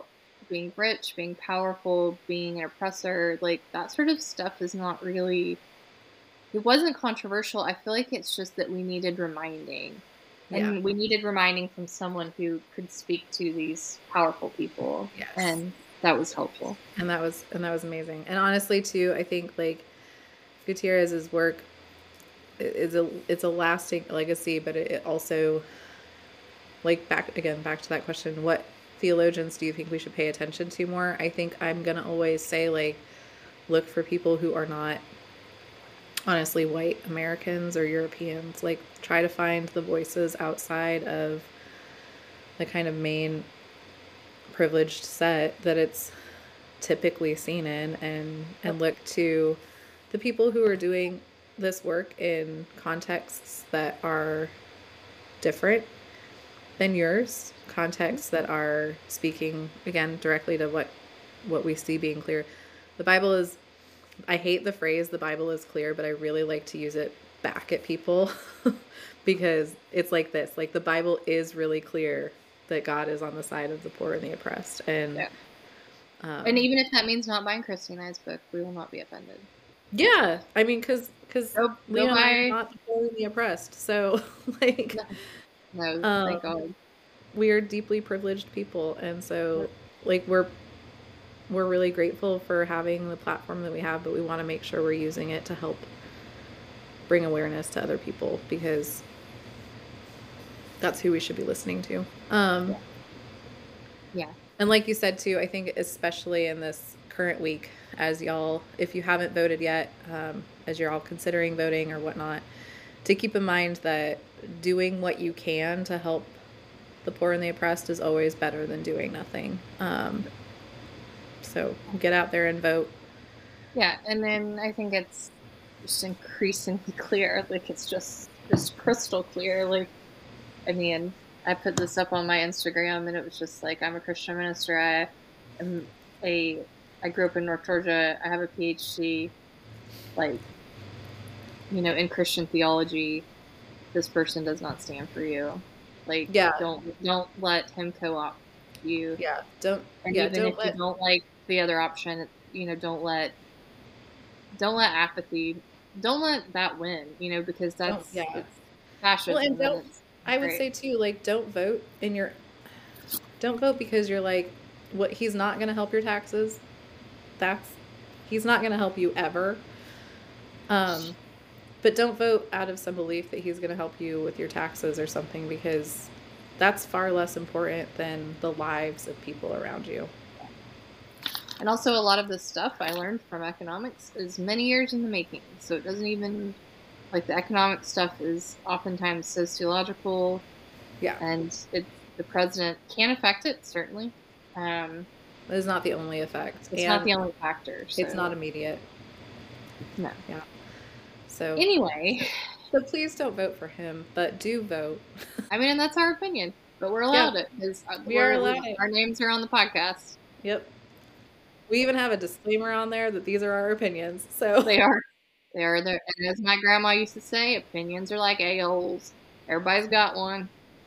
being rich, being powerful, being an oppressor, like that sort of stuff is not really, it wasn't controversial. I feel like it's just that we needed reminding. Yeah. And we needed reminding from someone who could speak to these powerful people. Yes. And that was helpful. And that was amazing. And honestly too, I think like Gutierrez's work is it's a lasting legacy, but it also, like, back to that question, what theologians do you think we should pay attention to more? I think I'm gonna always say, like, look for people who are not honestly white Americans or Europeans. Like, try to find the voices outside of the kind of main privileged set that it's typically seen in, and look to the people who are doing this work in contexts that are different than yours, contexts that are speaking, again, directly to what we see being clear. The Bible is, I hate the phrase, the Bible is clear, but I really like to use it back at people because it's like this, like the Bible is really clear that God is on the side of the poor and the oppressed. And and even if that means not buying Christy and I's book, we will not be offended. Yeah, I mean, because Leon and I are not the poor and the oppressed, so like, no, thank God. We are deeply privileged people, and so like we're really grateful for having the platform that we have, but we want to make sure we're using it to help bring awareness to other people, because that's who we should be listening to. Yeah. And like you said too, I think especially in this current week, as y'all, if you haven't voted yet, as you're all considering voting or whatnot, to keep in mind that doing what you can to help the poor and the oppressed is always better than doing nothing. So get out there and vote. Yeah, and then I think it's just increasingly clear, like it's just crystal clear. Like, I mean, I put this up on my Instagram, and it was just like, I'm a Christian minister. I grew up in North Georgia. I have a PhD, like, you know, in Christian theology. This person does not stand for you. Like, yeah, don't let him co-opt you. Yeah, don't. And yeah, even if you don't like the other option, you know, don't let apathy, don't let that win. You know, because that's it's fascism. Well, and I would say too, like, don't vote because you're like, what, he's not going to help your taxes. He's not going to help you ever. But don't vote out of some belief that he's going to help you with your taxes or something, because that's far less important than the lives of people around you. And also, a lot of this stuff I learned from economics is many years in the making. So it doesn't even, like, the economic stuff is oftentimes sociological. Yeah. And the president can affect it, certainly. But it's not the only effect. It's not the only factor. So. It's not immediate. No. Yeah. So anyway. So please don't vote for him, but do vote. I mean, and that's our opinion, but we're allowed it, because we are allowed it. Our names are on the podcast. Yep. We even have a disclaimer on there that these are our opinions. So they are there. And as my grandma used to say, opinions are like a-holes. Everybody's got one.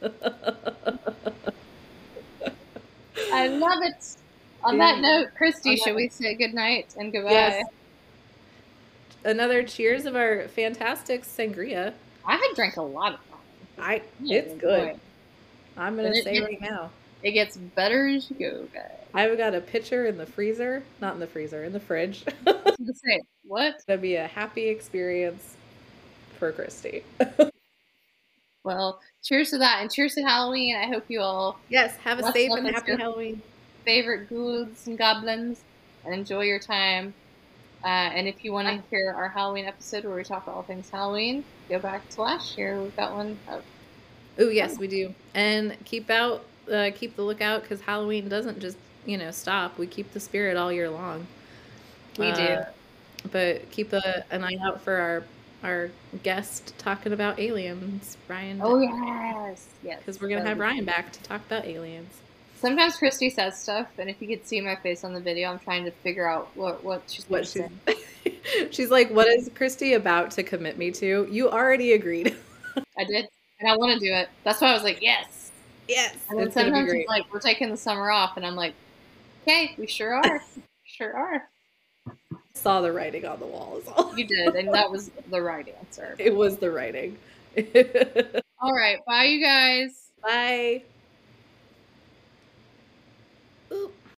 I love it. On that note, Christy, should we say good night and goodbye? Yes. Another cheers of our fantastic sangria. I had drank a lot of wine. It's good. I'm going to say right now. It gets better as you go, guys. I've got a pitcher in the freezer. Not in the freezer, in the fridge. I was going to say, what? It's going to be a happy experience for Christy. Well, cheers to that, and cheers to Halloween. I hope you all have a safe and happy Halloween. Favorite ghouls and goblins, and enjoy your time. And if you want to hear our Halloween episode where we talk all things Halloween, go back to last year. We've got one up. Oh, yes, we do. And keep the lookout, because Halloween doesn't just, stop. We keep the spirit all year long. We do. But keep an eye out for our guest talking about aliens, Ryan. Oh, yes. Because we're going to have Ryan back to talk about aliens. Sometimes Christy says stuff, and if you could see my face on the video, I'm trying to figure out what she's saying. She's like, what is Christy about to commit me to? You already agreed. I did, and I want to do it. That's why I was like, yes. Yes. And then sometimes it's like, we're taking the summer off, and I'm like, Okay, we sure are. Sure are. Saw the writing on the wall is all. You did, and that was the right answer. It was the writing. All right, bye, you guys. Bye.